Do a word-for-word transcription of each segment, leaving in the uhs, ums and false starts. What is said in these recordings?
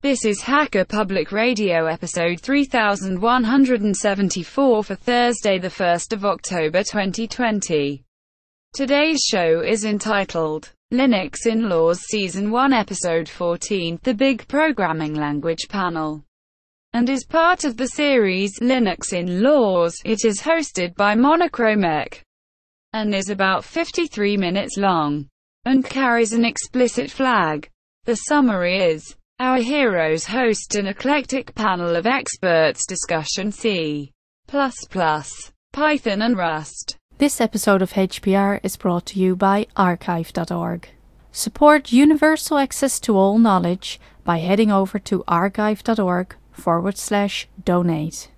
This is Hacker Public Radio episode three thousand one hundred seventy-four for Thursday the first of October twenty twenty. Today's show is entitled Linux in Laws Season one Episode fourteen, The Big Programming Language Panel, and is part of the series Linux in Laws. It is hosted by Monochromec and is about fifty-three minutes long and carries an explicit flag. The summary is: our heroes host an eclectic panel of experts discussion C plus plus, Python and Rust. This episode of H P R is brought to you by archive dot org. Support universal access to all knowledge by heading over to archive dot org forward slash donate.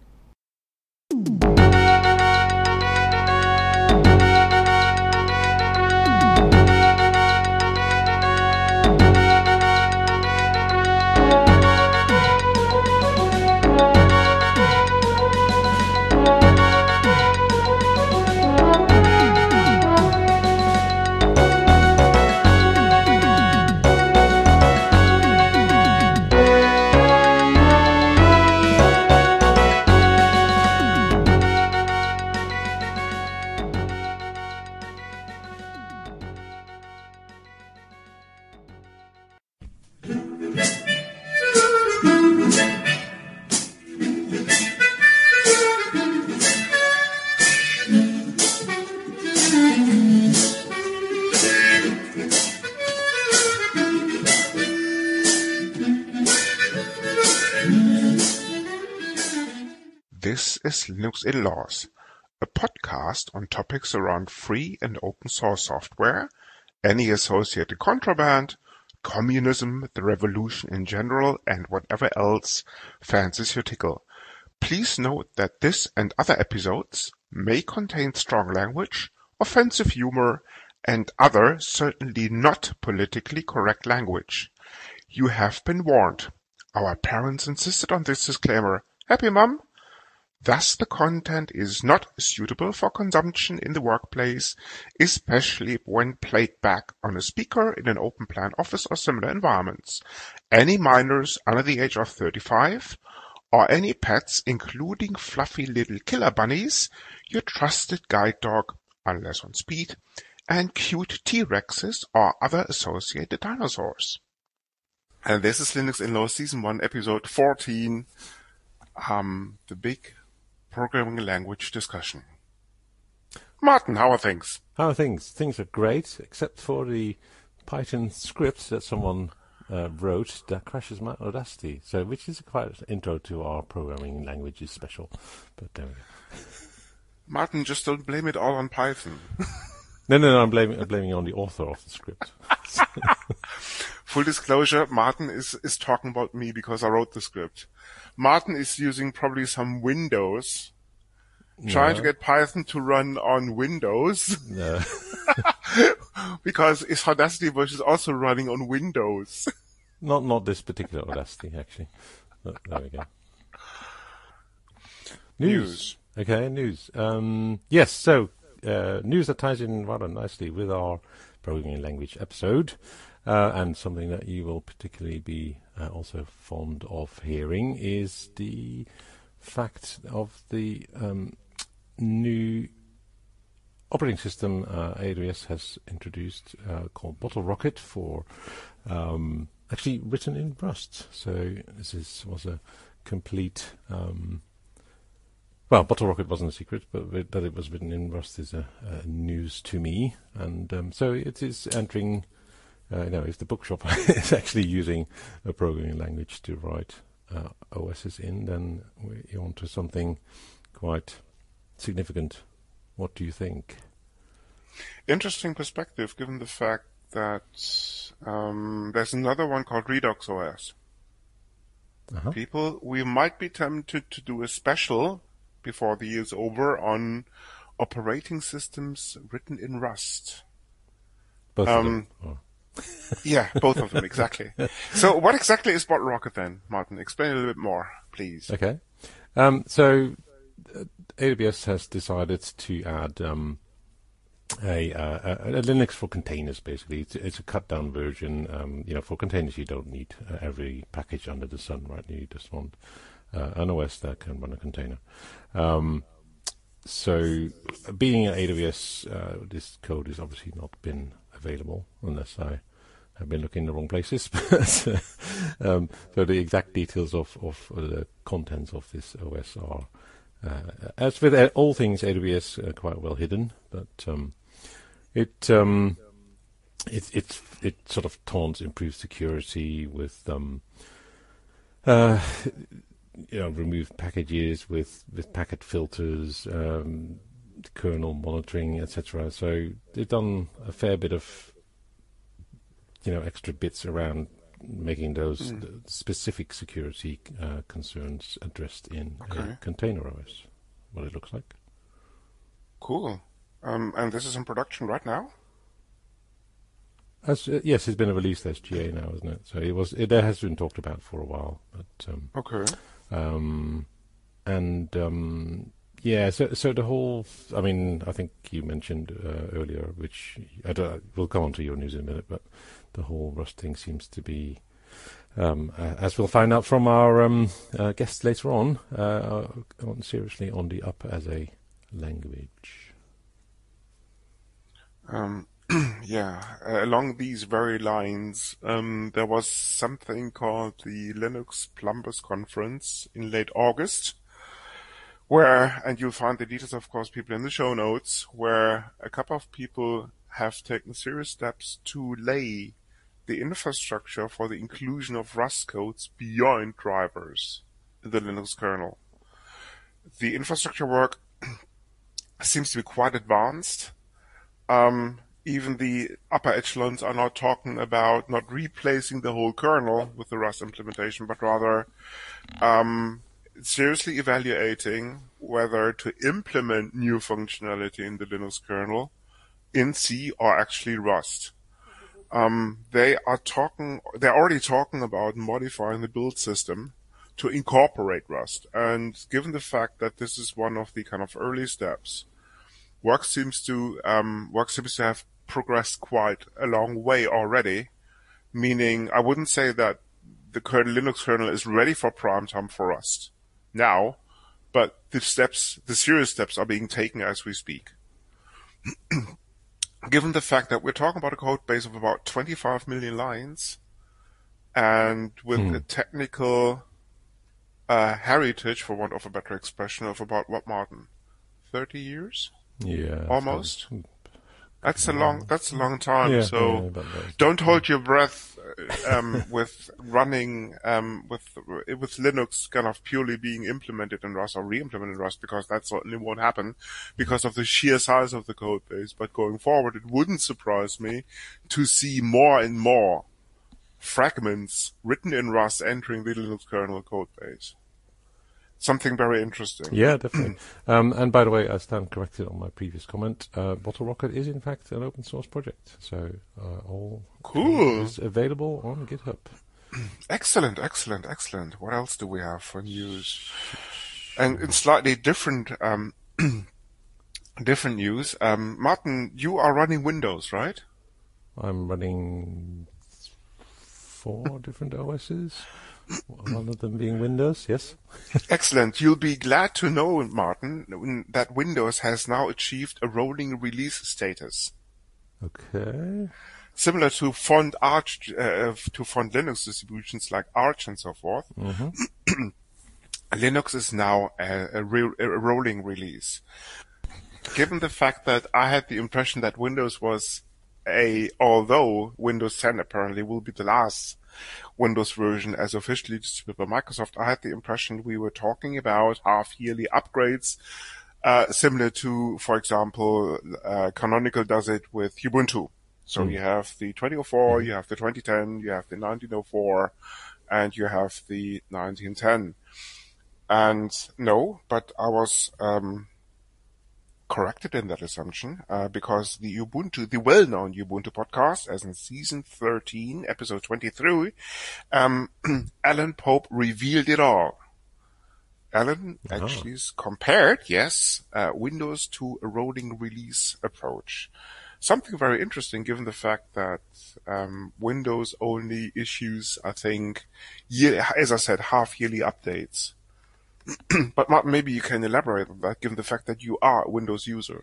This is Linux in Laws, a podcast on topics around free and open source software, any associated contraband, communism, the revolution in general, and whatever else fancies your tickle. Please note that this and other episodes may contain strong language, offensive humor, and other certainly not politically correct language. You have been warned. Our parents insisted on this disclaimer. Happy, Mum? Thus, the content is not suitable for consumption in the workplace, especially when played back on a speaker in an open plan office or similar environments. Any minors under the age of thirty-five, or any pets, including fluffy little killer bunnies, your trusted guide dog, unless on speed, and cute T-Rexes or other associated dinosaurs. And this is Linux in Laws Season one, Episode fourteen, um, the big programming language discussion. Martin, how are things? How are things? Things are great, except for the Python script that someone uh, wrote that crashes my Audacity. So, which is quite an intro to our programming languages special. But there we go. Martin, just don't blame it all on Python. no, no, no. I'm blaming, I'm blaming on the author of the script. Full disclosure: Martin is is talking about me because I wrote the script. Martin is using probably some Windows, no. trying to get Python to run on Windows. No. Because his Audacity version is also running on Windows. Not not this particular Audacity, actually. But there we go. News. news. Okay, news. Um, yes, so uh, news that ties in rather nicely with our programming language episode. Uh, and something that you will particularly be uh, also fond of hearing is the fact of the um, new operating system uh, A W S has introduced uh, called BottleRocket for um, actually written in Rust. So this is, was a complete... Um, well, BottleRocket wasn't a secret, but that it was written in Rust is a, a news to me. And um, so it is entering... Uh, you know, if the bookshop is actually using a programming language to write uh, O Ss in, then we're on to something quite significant. What do you think? Interesting perspective, given the fact that um, there's another one called Redux O S. Uh-huh. People, we might be tempted to do a special before the year's over on operating systems written in Rust. Both um, of them. Oh. Yeah, both of them, exactly. So what exactly is BottleRocket then, Martin? Explain a little bit more, please. Okay. Um, so uh, A W S has decided to add um, a, uh, a, a Linux for containers, basically. It's, it's a cut-down version. Um, you know, for containers, you don't need uh, every package under the sun, right? You just want uh, an O S that can run a container. Um, so, being at A W S, uh, this code has obviously not been available unless I have been looking in the wrong places. But, um, so the exact details of, of uh, the contents of this O S are, uh, as with uh, all things A W S, uh, quite well hidden. But um, it um, it it it sort of taunts improved security with um, uh, you know, removed packages with with packet filters, um, kernel monitoring, et cetera. So they've done a fair bit of, you know, extra bits around making those mm. specific security uh, concerns addressed in okay. a container O S. What it looks like. Cool. Um, and this is in production right now? As, uh, yes, it's been released as G A now, isn't it? So it was. It has been talked about for a while, but um, okay. Um, and um, yeah, so so the whole. I mean, I think you mentioned uh, earlier, which I don't, we'll come on to your news in a minute, but the whole Rust thing seems to be, um, uh, as we'll find out from our um, uh, guests later on, uh, on seriously on the up as a language. Um. Yeah, uh, along these very lines, um, there was something called the Linux Plumbers Conference in late August, where, and you'll find the details, of course, people in the show notes, where a couple of people have taken serious steps to lay the infrastructure for the inclusion of Rust codes beyond drivers in the Linux kernel. The infrastructure work seems to be quite advanced. Um, Even the upper echelons are not talking about not replacing the whole kernel with the Rust implementation, but rather um, seriously evaluating whether to implement new functionality in the Linux kernel in C or actually Rust. Um, they are talking, they're already talking about modifying the build system to incorporate Rust. And given the fact that this is one of the kind of early steps, work seems to um, work seems to have progressed quite a long way already, meaning I wouldn't say that the kernel, Linux kernel is ready for prime time for Rust now, but the steps, the serious steps are being taken as we speak. Given the fact that we're talking about a code base of about twenty-five million lines and with hmm. a technical uh, heritage, for want of a better expression, of about what, Martin? thirty years? Yeah. Almost. That's a long. That's a long time. Yeah, so yeah, but, uh, don't hold your breath um, with running um, with with Linux kind of purely being implemented in Rust or re-implemented in Rust, because that certainly won't happen because of the sheer size of the code base. But going forward, it wouldn't surprise me to see more and more fragments written in Rust entering the Linux kernel code base. Something very interesting. Yeah, definitely. um, and by the way, I stand corrected on my previous comment. Uh, BottleRocket is in fact an open source project, so uh, all cool is available on GitHub. Excellent, excellent, excellent. What else do we have for news? And in slightly different, um, different news, um, Martin, you are running Windows, right? I'm running four different O Ss. One of them being Windows, yes. Excellent. You'll be glad to know, Martin, that Windows has now achieved a rolling release status. Okay. Similar to Font Arch, uh, to Font Linux distributions like Arch and so forth. Mm-hmm. Linux is now a, a, re- a rolling release. Given the fact that I had the impression that Windows was a, although Windows ten apparently will be the last Windows version as officially distributed by Microsoft, I had the impression we were talking about half-yearly upgrades, uh, similar to, for example, uh, Canonical does it with Ubuntu. So mm. you have the twenty oh four, mm. you have the twenty ten, you have the nineteen oh four, and you have the nineteen ten. And no, but I was um, corrected in that assumption, uh, because the Ubuntu, the well-known Ubuntu podcast, as in season thirteen, episode twenty-three, um, Alan Pope revealed it all. Alan Ah. actually compared, yes, uh, Windows to a rolling release approach. Something very interesting given the fact that um, Windows only issues, I think, year, as I said, half-yearly updates. But Martin, maybe you can elaborate on that given the fact that you are a Windows user.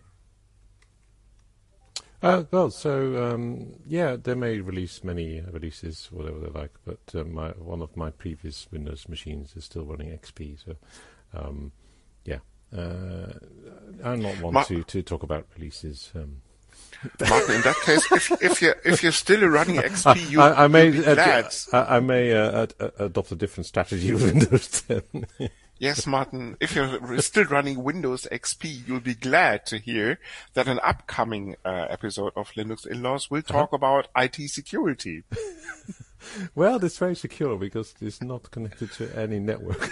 Uh, well, so um, yeah, they may release many releases, whatever they like, but uh, my, one of my previous Windows machines is still running X P. So, um, yeah, uh, I'm not one Ma- to, to talk about releases. Um. Martin, in that case, if, if you're if you're still running X P, you, I, I may you'll be uh, glad. I, I may uh, ad- uh, adopt a different strategy with Windows ten. Yes, Martin, if you're still running Windows X P, you'll be glad to hear that an upcoming uh, episode of Linux In-Laws will talk uh-huh. about I T security. Well, it's very secure because it's not connected to any network.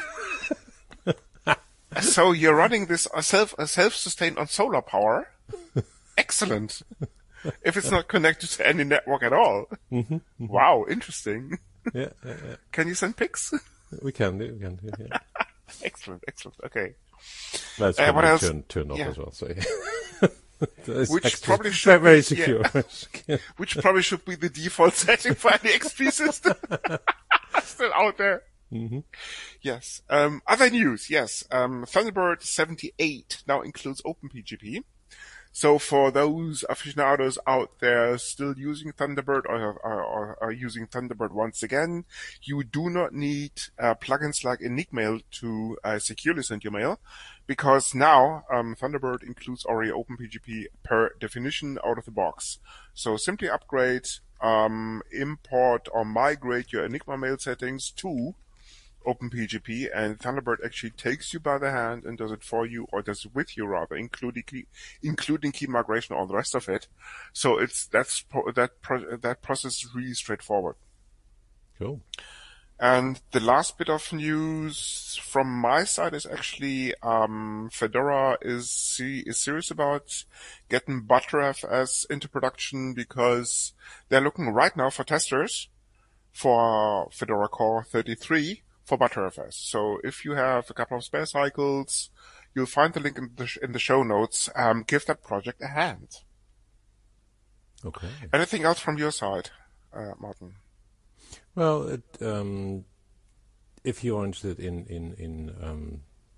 So you're running this self uh, self-sustained on solar power? Excellent. If it's not connected to any network at all. Mm-hmm, mm-hmm. Wow, interesting. Yeah, yeah, yeah. Can you send pics? We can do, we can do, yeah. Excellent, excellent. Okay. That's uh, what else? Turned, turned off yeah. as well. So yeah. Which extra, probably should very be, secure. Yeah. Which probably should be the default setting for any X P system still out there. Mm-hmm. Yes. Um, other news. Yes. Um, Thunderbird seventy-eight now includes OpenPGP. So for those aficionados out there still using Thunderbird or, or, or are using Thunderbird once again, you do not need uh, plugins like Enigmail to uh, securely send your mail, because now um, Thunderbird includes already OpenPGP per definition out of the box. So simply upgrade, um, import or migrate your Enigma mail settings to OpenPGP, and Thunderbird actually takes you by the hand and does it for you, or does it with you rather, including key, including key migration, all the rest of it. So it's that's that pro, that process is really straightforward. Cool. And the last bit of news from my side is actually um, Fedora is is serious about getting Btrfs into production, because they're looking right now for testers for Fedora Core thirty-three. For Btrfs. So if you have a couple of spare cycles, you'll find the link in the, sh- in the show notes. Um, give that project a hand. Okay. Anything else from your side, uh, Martin? Well, it, um, if you're interested in in in um,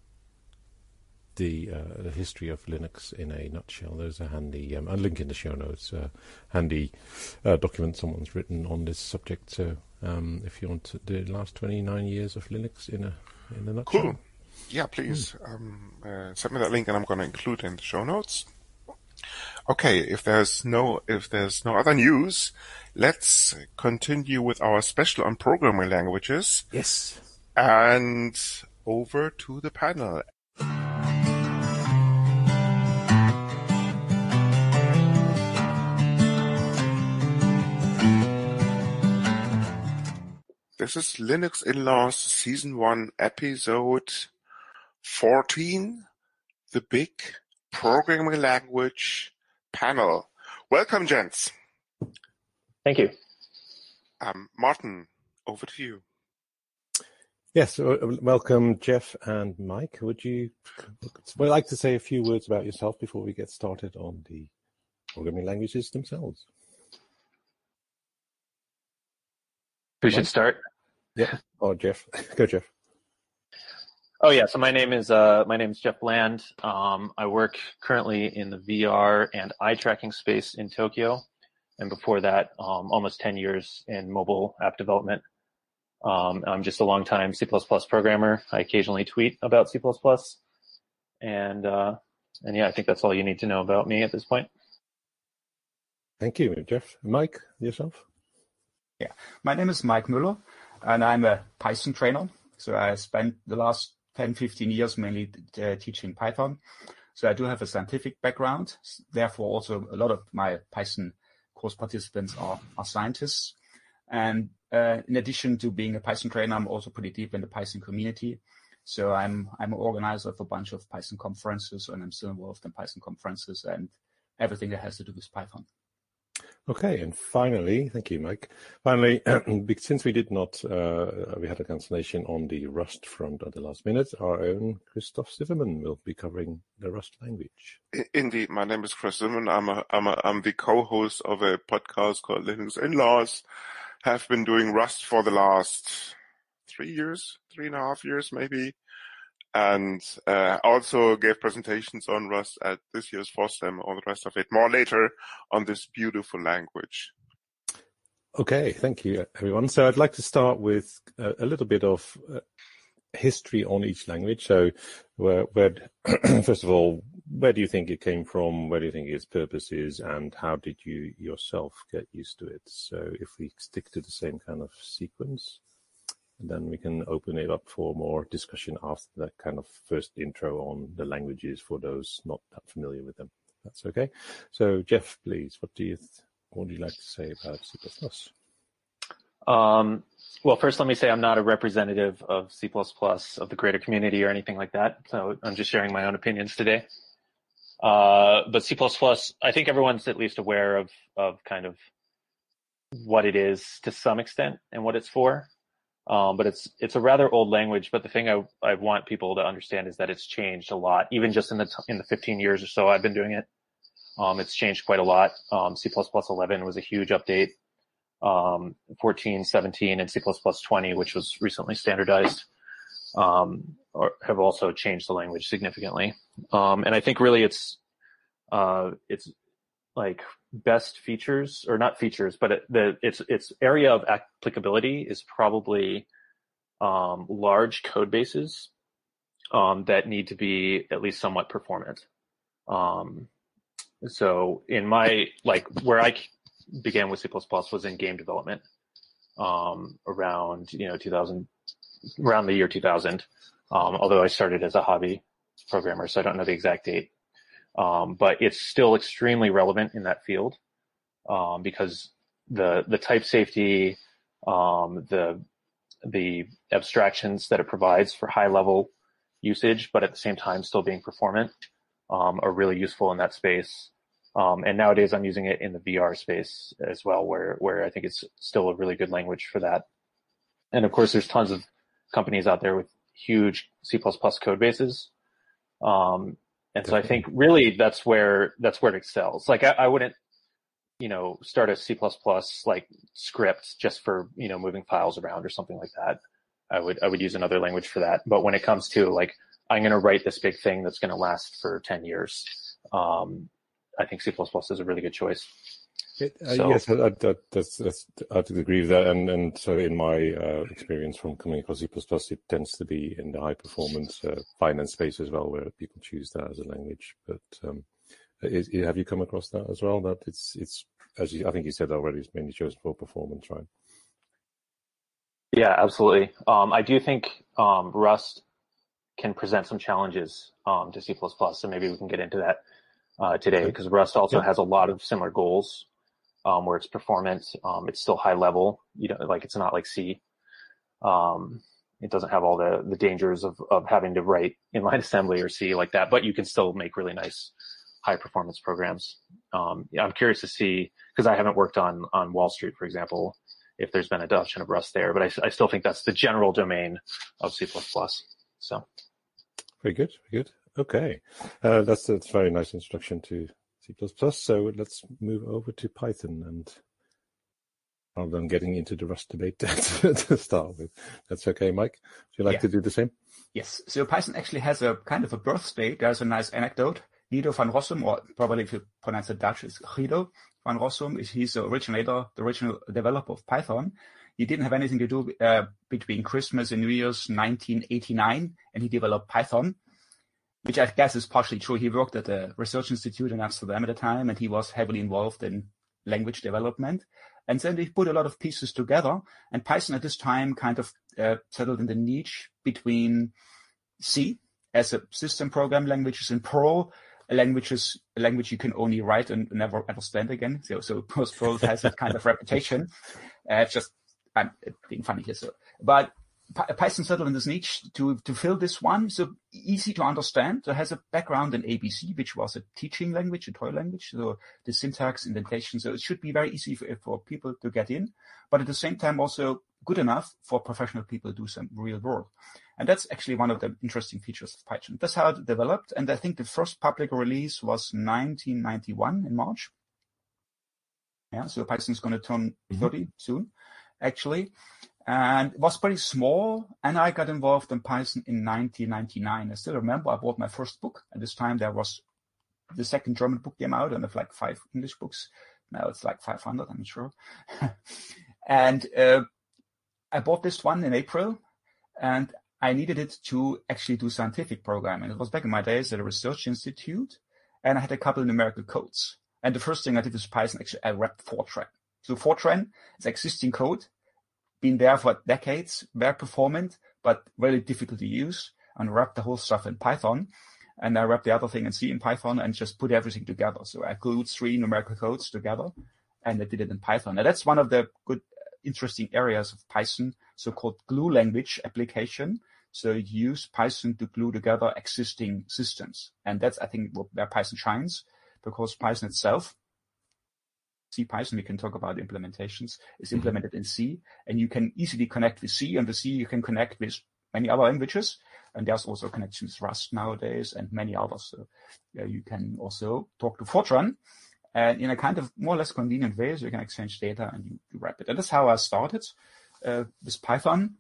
the, uh, the history of Linux in a nutshell, there's a handy, um, a link in the show notes, uh, handy uh, document someone's written on this subject. So. Um, if you want to, the last twenty-nine years of Linux in a in a nutshell. Cool. Yeah, please mm. um, uh, send me that link, and I'm going to include it in the show notes. Okay, if there's no if there's no other news, let's continue with our special on programming languages. Yes. And over to the panel. This is Linux In-Laws Season one, Episode fourteen, the big programming language panel. Welcome, gents. Thank you. Um, Martin, over to you. Yes, uh, welcome, Jeff and Mike. Would you would like to say a few words about yourself before we get started on the programming languages themselves? Who should start? Yeah. Oh, Jeff. Go, Jeff. Oh, yeah. So my name is uh, my name is Jeff Bland. Um, I work currently in the V R and eye tracking space in Tokyo, and before that, um, almost ten years in mobile app development. Um, I'm just a long-time C plus plus programmer. I occasionally tweet about C plus plus, and uh, and yeah, I think that's all you need to know about me at this point. Thank you, Jeff. Mike, yourself? Yeah, my name is Mike Müller, and I'm a Python trainer. So I spent the last ten, fifteen years mainly uh, teaching Python. So I do have a scientific background. Therefore, also a lot of my Python course participants are, are scientists. And uh, in addition to being a Python trainer, I'm also pretty deep in the Python community. So I'm I'm an organizer of a bunch of Python conferences, and I'm still involved in Python conferences and everything that has to do with Python. Okay, and finally, thank you, Mike. Finally, since we did not, uh, we had a cancellation on the Rust front at the last minute, our own Christoph Zimmermann will be covering the Rust language. Indeed, my name is Chris Zimmermann. I'm a, I'm a, I'm the co-host of a podcast called Linux In-Laws. Have been doing Rust for the last three years, three and a half years maybe. And uh, also gave presentations on Rust at this year's FOSDEM, all the rest of it. More later on this beautiful language. Okay, thank you, everyone. So I'd like to start with a, a little bit of uh, history on each language. So where, where first of all, where do you think it came from? Where do you think its purpose is? And how did you yourself get used to it? So if we stick to the same kind of sequence, and then we can open it up for more discussion after that kind of first intro on the languages for those not that familiar with them. That's okay. So Jeff, please, what do you th- what would you like to say about C plus plus? Um, well, first, let me say I'm not a representative of C plus plus, of the greater community or anything like that. So I'm just sharing my own opinions today. Uh, but C plus plus, I think everyone's at least aware of, of kind of what it is to some extent and what it's for. Um, but it's it's a rather old language. But the thing I I want people to understand is that it's changed a lot, even just in the t- in the fifteen years or so I've been doing it. Um, it's changed quite a lot. Um, C plus plus eleven was a huge update. Um, fourteen, seventeen, and C plus plus twenty, which was recently standardized, um, or have also changed the language significantly. Um, and I think really it's uh, it's like best features, or not features, but it, the its its area of applicability is probably um, large code bases um, that need to be at least somewhat performant. Um, so in my, like where I began with C plus plus was in game development um, around, you know, two thousand, around the year two thousand. Um, although I started as a hobby programmer, so I don't know the exact date. Um, but it's still extremely relevant in that field um, because the the type safety, um, the the abstractions that it provides for high level usage, but at the same time still being performant, um, are really useful in that space. Um, and nowadays I'm using it in the V R space as well, where where I think it's still a really good language for that. And of course, there's tons of companies out there with huge C plus plus code bases. Um, And so I think really that's where that's where it excels. Like I, I wouldn't, you know, start a C plus plus like script just for, you know, moving files around or something like that. I would I would use another language for that. But when it comes to like I'm going to write this big thing that's going to last for ten years, um, I think C plus plus is a really good choice. It, uh, so, yes, I, I, that's, that's, I would agree with that. And, and so in my uh, experience from coming across C plus plus, it tends to be in the high performance uh, finance space as well, where people choose that as a language. But um, is, have you come across that as well? That it's, it's as you, I think you said already, it's mainly chosen for performance, right? Yeah, absolutely. Um, I do think um, Rust can present some challenges um, to C plus plus, so maybe we can get into that uh, today, because Rust also yeah. has a lot of similar goals. Um, where it's performance, um, it's still high level. You know, like it's not like C. Um, it doesn't have all the, the dangers of, of having to write inline assembly or C like that, but you can still make really nice high performance programs. Um, yeah, I'm curious to see, because I haven't worked on, on Wall Street, for example, if there's been adoption of Rust there, but I, I still think that's the general domain of C plus plus. So. Very good, very good. Okay. Uh, that's, that's a very nice introduction to C plus plus. So let's move over to Python, and rather than getting into the Rust debate to start with. That's okay, Mike. Would you like yeah. to do the same? Yes. So Python actually has a kind of a birthday. There's a nice anecdote. Guido van Rossum, or probably if you pronounce it Dutch, is Guido van Rossum. He's the originator, the original developer of Python. He didn't have anything to do uh, between Christmas and New Year's nineteen eighty-nine, and he developed Python, which I guess is partially true. He worked at a research institute in Amsterdam at the time, and he was heavily involved in language development. And then they put a lot of pieces together, and Python at this time kind of uh, settled in the niche between C as a system program languages and Perl, a language, is, a language you can only write and never understand again. So, so Perl has that kind of reputation. Uh, it's just, I'm being funny here. So, but Python settled in this niche to, to fill this one. So easy to understand. So it has a background in A B C, which was a teaching language, a toy language. So the syntax, indentation. So it should be very easy for, for people to get in, but at the same time also good enough for professional people to do some real work. And that's actually one of the interesting features of Python. That's how it developed. And I think the first public release was nineteen ninety-one in March. Yeah, so Python's going to turn mm-hmm. thirty soon, actually. And it was pretty small. And I got involved in Python in nineteen ninety-nine. I still remember I bought my first book. At this time, there was the second German book came out and of like five English books. Now it's like five hundred, I'm sure. and uh, I bought this one in April. And I needed it to actually do scientific programming. It was back in my days at a research institute, and I had a couple of numerical codes. And the first thing I did with Python, actually, I wrapped Fortran. So Fortran is existing code, been there for decades, very performant, but really difficult to use, and wrapped the whole stuff in Python. And I wrapped the other thing in C in Python and just put everything together. So I glued three numerical codes together, and I did it in Python. Now that's one of the good, interesting areas of Python, so-called glue language application. So you use Python to glue together existing systems. And that's, I think, where Python shines, because Python itself, C Python, we can talk about implementations, is implemented in C, and you can easily connect with C, and with C you can connect with many other languages. And there's also connections with Rust nowadays and many others. So uh, you can also talk to Fortran, and in a kind of more or less convenient way, so you can exchange data and you, you wrap it. And that's how I started uh, with Python.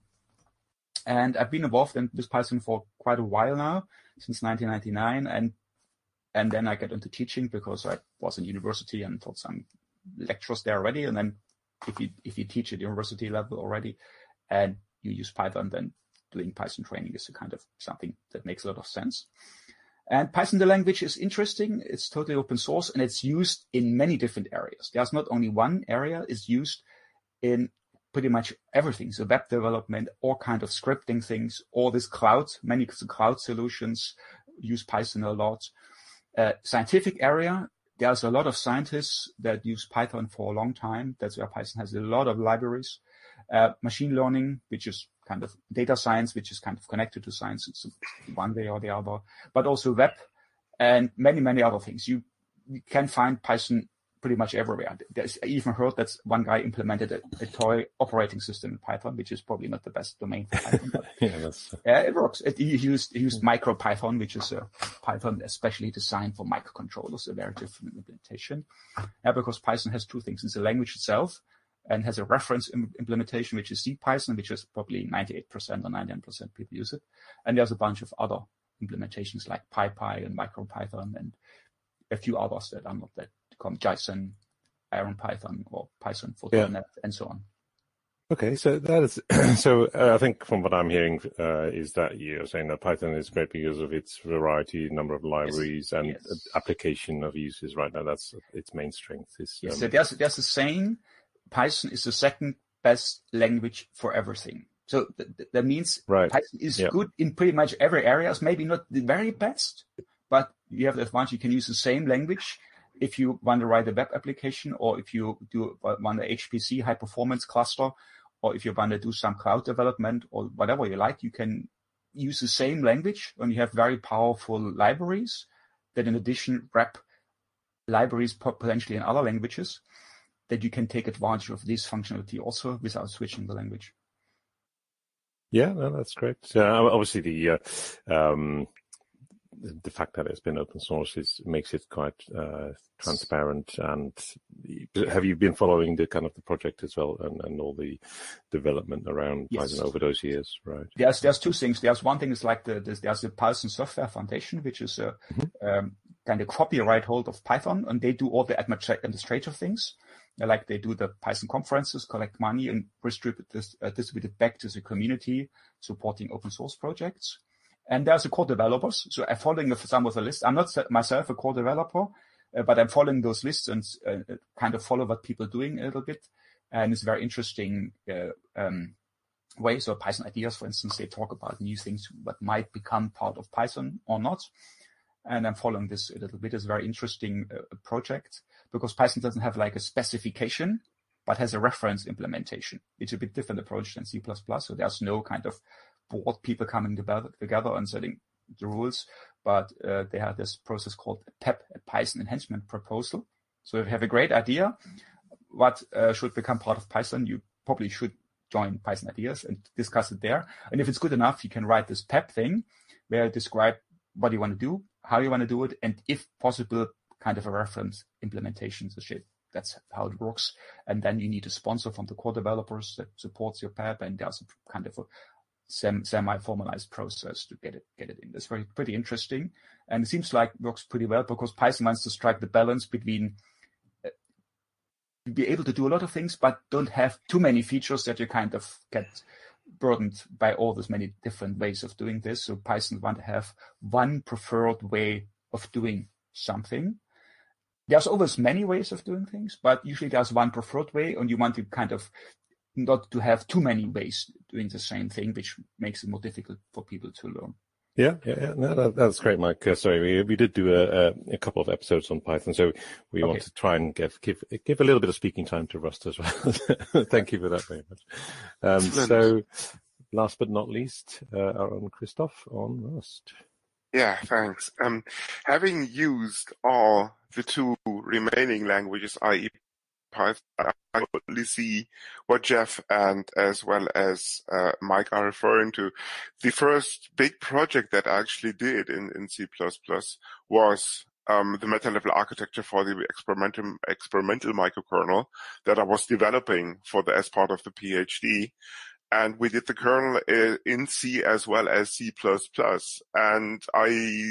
And I've been involved in this Python for quite a while now, since nineteen ninety-nine. And and then I got into teaching because I was in university and taught some lectures there already. And then if you if you teach at university level already and you use Python, then doing Python training is a kind of something that makes a lot of sense. And Python, the language, is interesting. It's totally open source, and it's used in many different areas. There's not only one area. It's used in pretty much everything. So web development, all kind of scripting things, all this cloud, many cloud solutions use Python a lot. Uh, scientific area, there's a lot of scientists that use Python for a long time. That's where Python has a lot of libraries. Uh, machine learning, which is kind of data science, which is kind of connected to science. It's one way or the other, but also web and many, many other things. You, you can find Python pretty much everywhere. There's, I even heard that one guy implemented a, a toy operating system in Python, which is probably not the best domain for Python. But yeah, that's... yeah, it works. It, he used, he used MicroPython, which is a Python especially designed for microcontrollers, a very different implementation. Yeah, because Python has two things. It's a language itself, and has a reference im- implementation, which is C Python, which is probably ninety-eight percent or ninety-nine percent people use it. And there's a bunch of other implementations like PyPy and MicroPython and a few others that are not that common, JSON, IronPython, or Python for yeah. .NET, and so on. Okay, so that is so. Uh, I think from what I'm hearing uh, is that you're saying that Python is great because of its variety, number of libraries, yes. and yes. application of uses. Right now, that's its main strength. Is yes, um, so there's there's a saying. Python is the second best language for everything. So th- th- that means right. Python is yep. good in pretty much every area. Maybe not the very best, but you have the advantage. You can use the same language if you want to write a web application, or if you do want a H P C, high performance cluster, or if you want to do some cloud development or whatever you like. You can use the same language, and you have very powerful libraries that in addition wrap libraries potentially in other languages, that you can take advantage of this functionality also without switching the language. Yeah, no, that's great. Uh, obviously, the uh, um, the fact that it's been open source is makes it quite uh, transparent. And have you been following the kind of the project as well, and, and all the development around yes. Python over those years? Right. There's there's two things. There's one thing is like the there's, there's the Python Software Foundation, which is a mm-hmm. um, kind of copyright hold of Python, and they do all the administrative things. Like they do the Python conferences, collect money, and distribute this, uh, distribute it back to the community, supporting open source projects. And there's a core developers. So I'm following some of the lists. I'm not myself a core developer, uh, but I'm following those lists and uh, kind of follow what people are doing a little bit. And it's a very interesting uh, um, way. So Python Ideas, for instance, they talk about new things that might become part of Python or not. And I'm following this a little bit. It's a very interesting uh, project because Python doesn't have like a specification but has a reference implementation. It's a bit different approach than C plus plus. So there's no kind of board people coming together and setting the rules, but uh, they have this process called P E P, a Python Enhancement Proposal. So if you have a great idea, what uh, should become part of Python, you probably should join Python Ideas and discuss it there. And if it's good enough, you can write this P E P thing where you describe what you want to do, how you want to do it, and if possible, kind of a reference implementation. So that's how it works. And then you need a sponsor from the core developers that supports your P E P, and there's a kind of a semi-formalized process to get it get it in. That's very pretty interesting, and it seems like it works pretty well because Python wants to strike the balance between uh, be able to do a lot of things, but don't have too many features that you kind of get burdened by all these many different ways of doing this. So Python want to have one preferred way of doing something. There's always many ways of doing things, but usually there's one preferred way, and you want to kind of not to have too many ways doing the same thing, which makes it more difficult for people to learn. Yeah, yeah, yeah. No, that, that's great, Mike. Uh, sorry, we we did do a, a, a couple of episodes on Python, so we okay. want to try and give give give a little bit of speaking time to Rust as well. Thank you for that very much. Um, so, last but not least, uh, our own Christoph on Rust. Yeah, thanks. Um, having used all the two remaining languages, that is. Python, I totally see what Jeff and as well as uh, Mike are referring to. The first big project that I actually did in, in C plus plus was um, the meta-level architecture for the experimental experimental microkernel that I was developing for the as part of the PhD. And we did the kernel in C as well as C plus plus. And I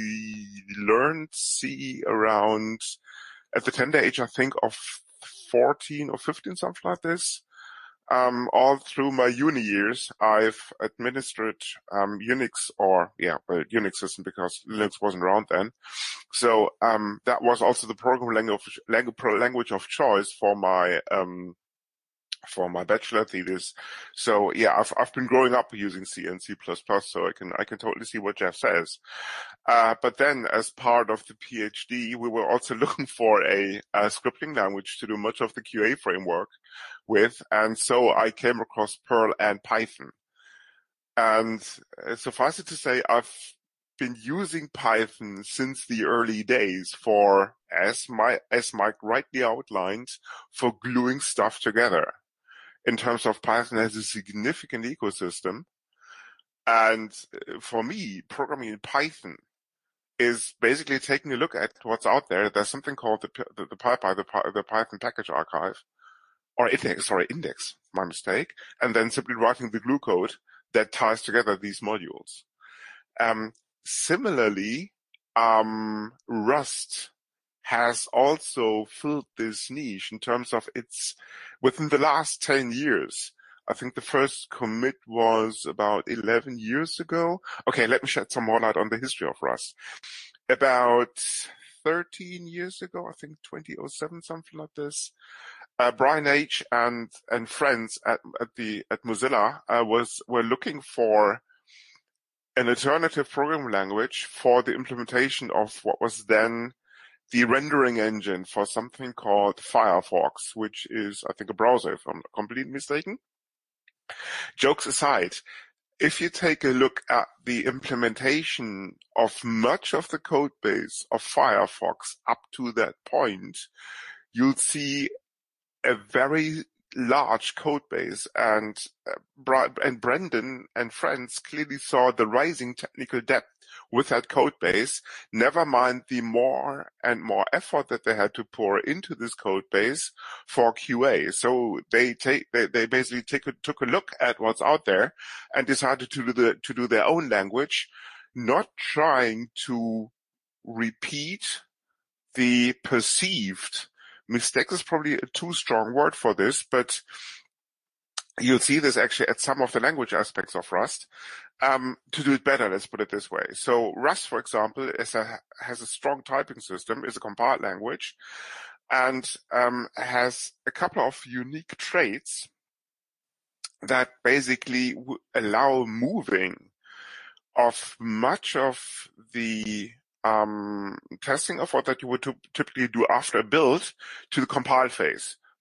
learned C around, at the tender age, I think, of fourteen or fifteen, something like this. Um, all through my uni years, I've administered um, Unix or, yeah, well, Unix system because Linux wasn't around then. So um, that was also the programming language, language of choice for my um, for my bachelor thesis. So yeah, I've I've been growing up using C and C plus plus, so I can I can totally see what Jeff says. Uh, but then, as part of the PhD, we were also looking for a, a scripting language to do much of the Q A framework with, and so I came across Perl and Python. And suffice it to say, I've been using Python since the early days for, as my as Mike rightly outlined, for gluing stuff together. In terms of Python has a significant ecosystem. And for me, programming in Python is basically taking a look at what's out there. There's something called the the, the, PyPy, the, the Python package archive, or index, sorry, index, my mistake, and then simply writing the glue code that ties together these modules. Um, similarly, um, Rust has also filled this niche in terms of its, within the last ten years, I think the first commit was about eleven years ago. Okay, let me shed some more light on the history of Rust. About thirteen years ago, I think twenty oh seven, something like this, uh, Brian H. and and friends at at the at Mozilla uh, was were looking for an alternative programming language for the implementation of what was then the rendering engine for something called Firefox, which is, I think, a browser, if I'm not completely mistaken. Jokes aside, if you take a look at the implementation of much of the code base of Firefox up to that point, you'll see a very large code base, and uh, and Brendan and friends clearly saw the rising technical depth with that code base, never mind the more and more effort that they had to pour into this code base for Q A. So they take they, they basically take a, took a look at what's out there and decided to do the to do their own language, not trying to repeat the perceived mistakes is probably a too strong word for this, but you'll see this actually at some of the language aspects of Rust. Um, to do it better, let's put it this way. So Rust, for example, is a, has a strong typing system, is a compiled language, and um, has a couple of unique traits that basically w- allow moving of much of the um, testing effort that you would t- typically do after a build to the compile phase.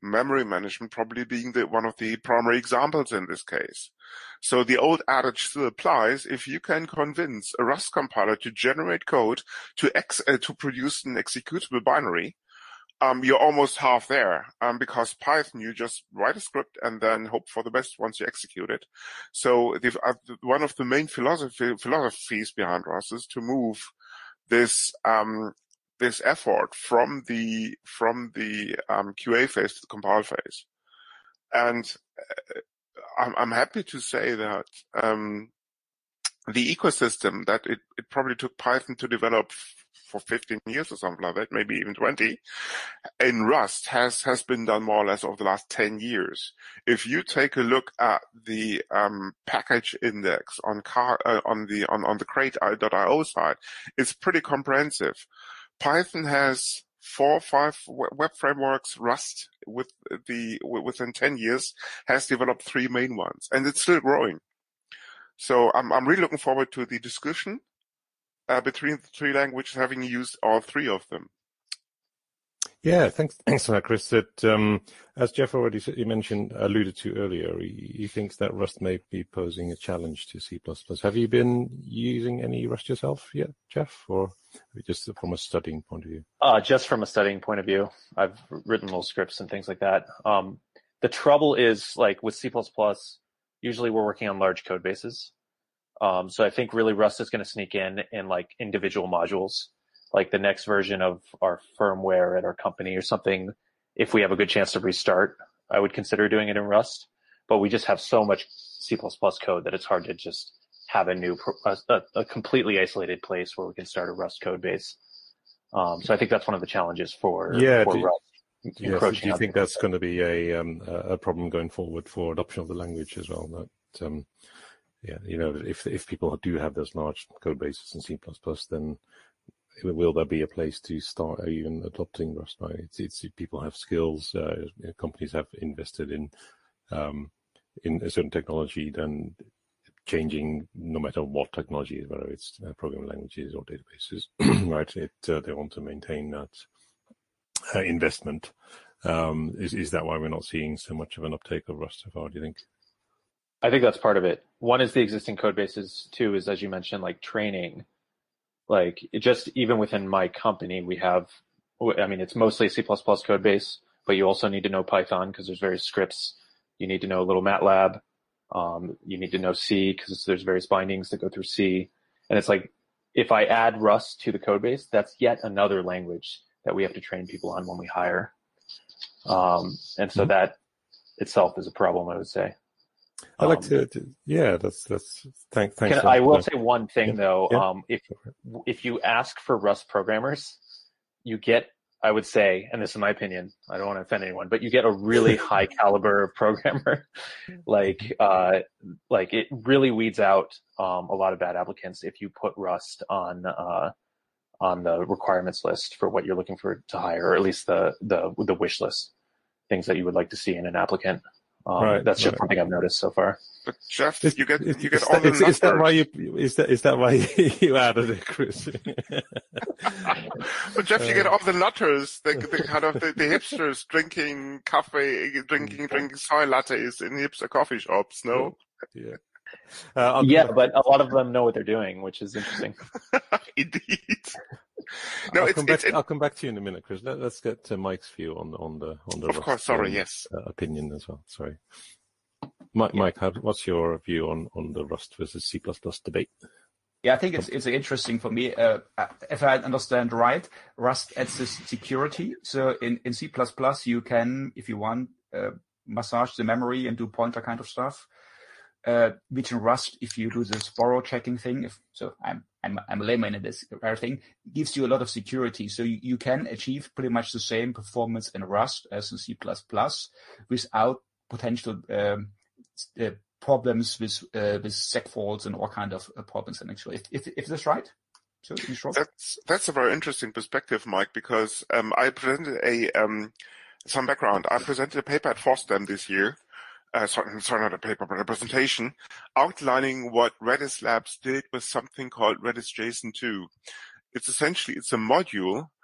memory management probably being the, one of the primary examples in this case. So the old adage still applies. If you can convince a Rust compiler to generate code to ex uh, to produce an executable binary, um, you're almost half there. Um, because Python, you just write a script and then hope for the best once you execute it. So the, uh, one of the main philosophy, philosophies behind Rust is to move this um, this effort from the from the um, Q A phase to the compile phase. And uh, I'm, I'm happy to say that um, the ecosystem that it, it probably took Python to develop f- for fifteen years or something like that, maybe even twenty, in Rust has has been done more or less over the last ten years. If you take a look at the um, package index on car uh, on the on on the crate dot i o side, it's pretty comprehensive. Python has four or five web frameworks. Rust, with the within ten years, has developed three main ones, and it's still growing. So I'm I'm really looking forward to the discussion uh, between the three languages, having used all three of them. Yeah, thanks, thanks for that, Chris. That, um, as Jeff already said, you mentioned, alluded to earlier, he, he thinks that Rust may be posing a challenge to C plus plus. Have you been using any Rust yourself yet, Jeff, or just from a studying point of view? Uh, just from a studying point of view. I've written little scripts and things like that. Um, the trouble is, like with C plus plus, usually we're working on large code bases. Um, so I think really Rust is going to sneak in in like individual modules. Like the next version of our firmware at our company or something, if we have a good chance to restart, I would consider doing it in Rust. But we just have so much C plus plus code that it's hard to just have a new, a, a completely isolated place where we can start a Rust code base. Um, so I think that's one of the challenges for, yeah, for do, Rust. Yes, do you think that's going to be a um, a problem going forward for adoption of the language as well? That um, yeah, you know, if if people do have those large code bases in C plus plus, then will there be a place to start even adopting Rust? Right? It's, it's people have skills. Uh, companies have invested in um, in a certain technology, then changing no matter what technology, whether it's uh, programming languages or databases, right? It uh, they want to maintain that uh, investment. Um, is is that why we're not seeing so much of an uptake of Rust so far? Do you think? I think that's part of it. One is the existing code bases. Two is, as you mentioned, like training. Like it just even within my company, we have, I mean, it's mostly a C plus plus code base, but you also need to know Python because there's various scripts. You need to know a little MATLAB. Um, you need to know C because there's various bindings that go through C. And it's like, if I add Rust to the code base, that's yet another language that we have to train people on when we hire. Um, and so mm-hmm. that itself is a problem, I would say. I like um, to, to, yeah, that's, that's, thank, thanks. Can, I will say one thing yeah, though, yeah. um, if, if you ask for Rust programmers, you get, I would say, and this is my opinion, I don't want to offend anyone, but you get a really high caliber programmer. Like, uh, like it really weeds out, um, a lot of bad applicants if you put Rust on, uh, on the requirements list for what you're looking for to hire, or at least the, the, the wish list, things that you would like to see in an applicant. Um, right, that's just right. something I've noticed so far. But Jeff, is, you get is, you get is all that, the is, numbers. Is that why you is that is that why you added it, Chris? But Jeff, you get all the nutters, the, the kind of the, the hipsters drinking coffee, drinking drinking soy lattes in hipster coffee shops. No. Yeah. Uh, yeah, but a lot of them know what they're doing, which is interesting. Indeed. No, I'll, it's, come back, it's, it, I'll come back to you in a minute, Chris. Let, let's get to Mike's view on the on the on the of Rust, course. Sorry, um, yes. Uh, opinion as well. Sorry, Mike. Yeah. Mike, how, what's your view on on the Rust versus C plus plus debate? Yeah, I think it's it's interesting for me. Uh, if I understand right, Rust adds this security. So in in C plus plus, you can, if you want, uh, massage the memory and do pointer kind of stuff. Uh, which in Rust, if you do this borrow checking thing, if so, I'm I'm I'm a layman in this thing, gives you a lot of security. So you, you can achieve pretty much the same performance in Rust as in C plus plus without potential um, uh, problems with uh, with segfaults and all kind of uh, problems. And actually, if if, if that's right, so in short, that's that's a very interesting perspective, Mike, because um, I presented a um, some background. I presented a paper at FOSDEM this year. Uh, sorry, sorry, not a paper, but a presentation outlining what Redis Labs did with something called Redis JSON two. It's essentially, it's a module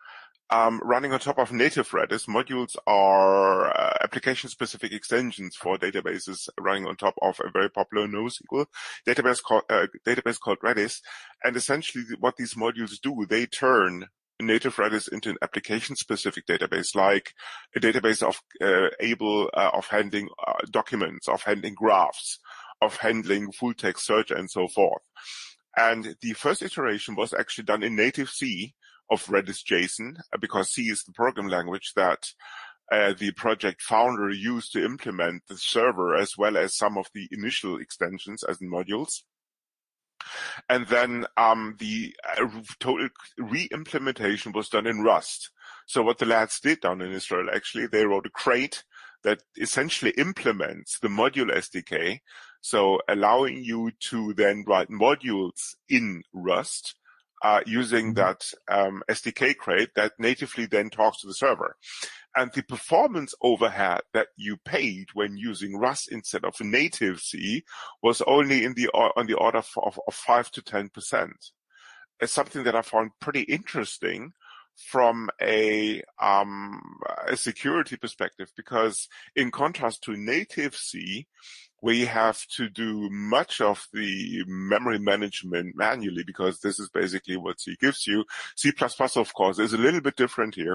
um, running on top of native Redis. Modules are uh, application-specific extensions for databases running on top of a very popular NoSQL database called, uh, database called Redis. And essentially what these modules do, they turn native Redis into an application-specific database, like a database of uh, able uh, of handling uh, documents, of handling graphs, of handling full-text search, and so forth. And the first iteration was actually done in native C of Redis JSON, because C is the program language that uh, the project founder used to implement the server, as well as some of the initial extensions as in modules. And then um, the uh, total re-implementation was done in Rust. So what the lads did down in Israel, actually, they wrote a crate that essentially implements the module S D K, so allowing you to then write modules in Rust uh, using mm-hmm. that um, S D K crate that natively then talks to the server. And the performance overhead that you paid when using Rust instead of native C was only in the on the order of, of five to ten percent. It's something that I found pretty interesting from a, um, a security perspective, because in contrast to native C, we have to do much of the memory management manually, because this is basically what C gives you. C plus plus, of course, is a little bit different here.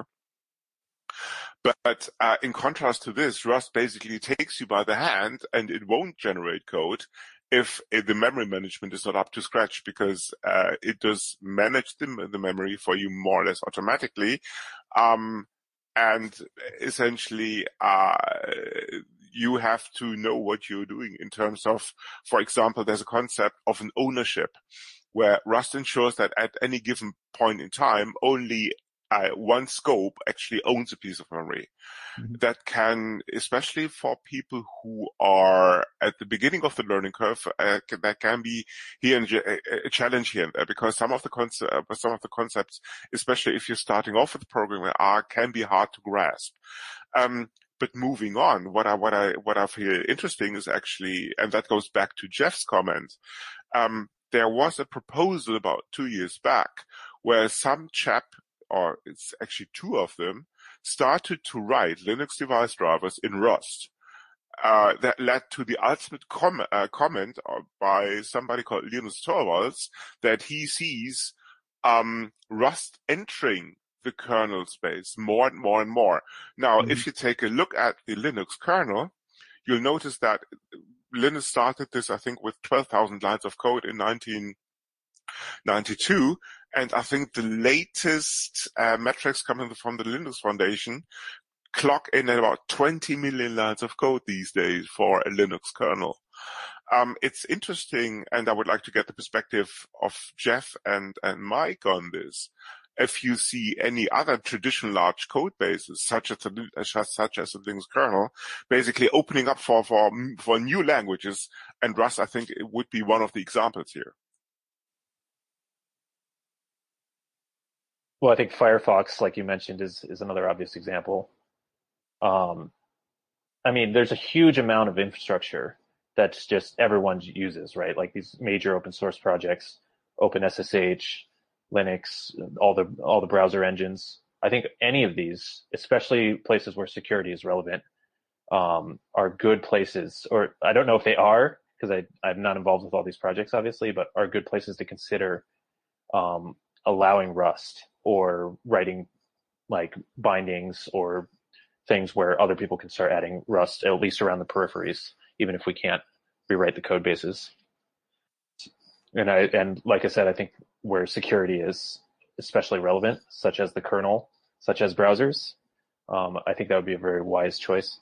But uh, in contrast to this, Rust basically takes you by the hand, and it won't generate code if, if the memory management is not up to scratch, because uh, it does manage the, the memory for you more or less automatically. Um, and essentially, uh, you have to know what you're doing in terms of, for example, there's a concept of an ownership, where Rust ensures that at any given point in time, only Uh, one scope actually owns a piece of memory. Mm-hmm. That can, especially for people who are at the beginning of the learning curve, uh, that can be here a, a challenge here and there, because some of the concepts, uh, some of the concepts, especially if you're starting off with the programming, are can be hard to grasp. Um, but moving on, what I what I what I feel interesting is actually, and that goes back to Jeff's comment. Um, there was a proposal about two years back where some chap, or it's actually two of them, started to write Linux device drivers in Rust. Uh, that led to the ultimate com- uh, comment by somebody called Linus Torvalds that he sees um, Rust entering the kernel space more and more and more. Now, mm-hmm. if you take a look at the Linux kernel, you'll notice that Linus started this, I think, with twelve thousand lines of code in nineteen ninety-two, and I think the latest uh, metrics coming from the Linux Foundation clock in at about twenty million lines of code these days for a Linux kernel. Um, it's interesting, and I would like to get the perspective of Jeff and, and Mike on this. If you see any other traditional large code bases, such as the, such as the Linux kernel, basically opening up for, for, for new languages, and Rust, I think it would be one of the examples here. Well, I think Firefox, like you mentioned, is is another obvious example. Um, I mean, there's a huge amount of infrastructure that's just everyone uses, right? Like these major open source projects, OpenSSH, Linux, all the all the browser engines. I think any of these, especially places where security is relevant, um, are good places. Or I don't know if they are, because I I'm not involved with all these projects, obviously, but are good places to consider um, allowing Rust, or writing like bindings or things where other people can start adding Rust, at least around the peripheries, even if we can't rewrite the code bases. And I, and like I said, I think where security is especially relevant, such as the kernel, such as browsers, um, I think that would be a very wise choice.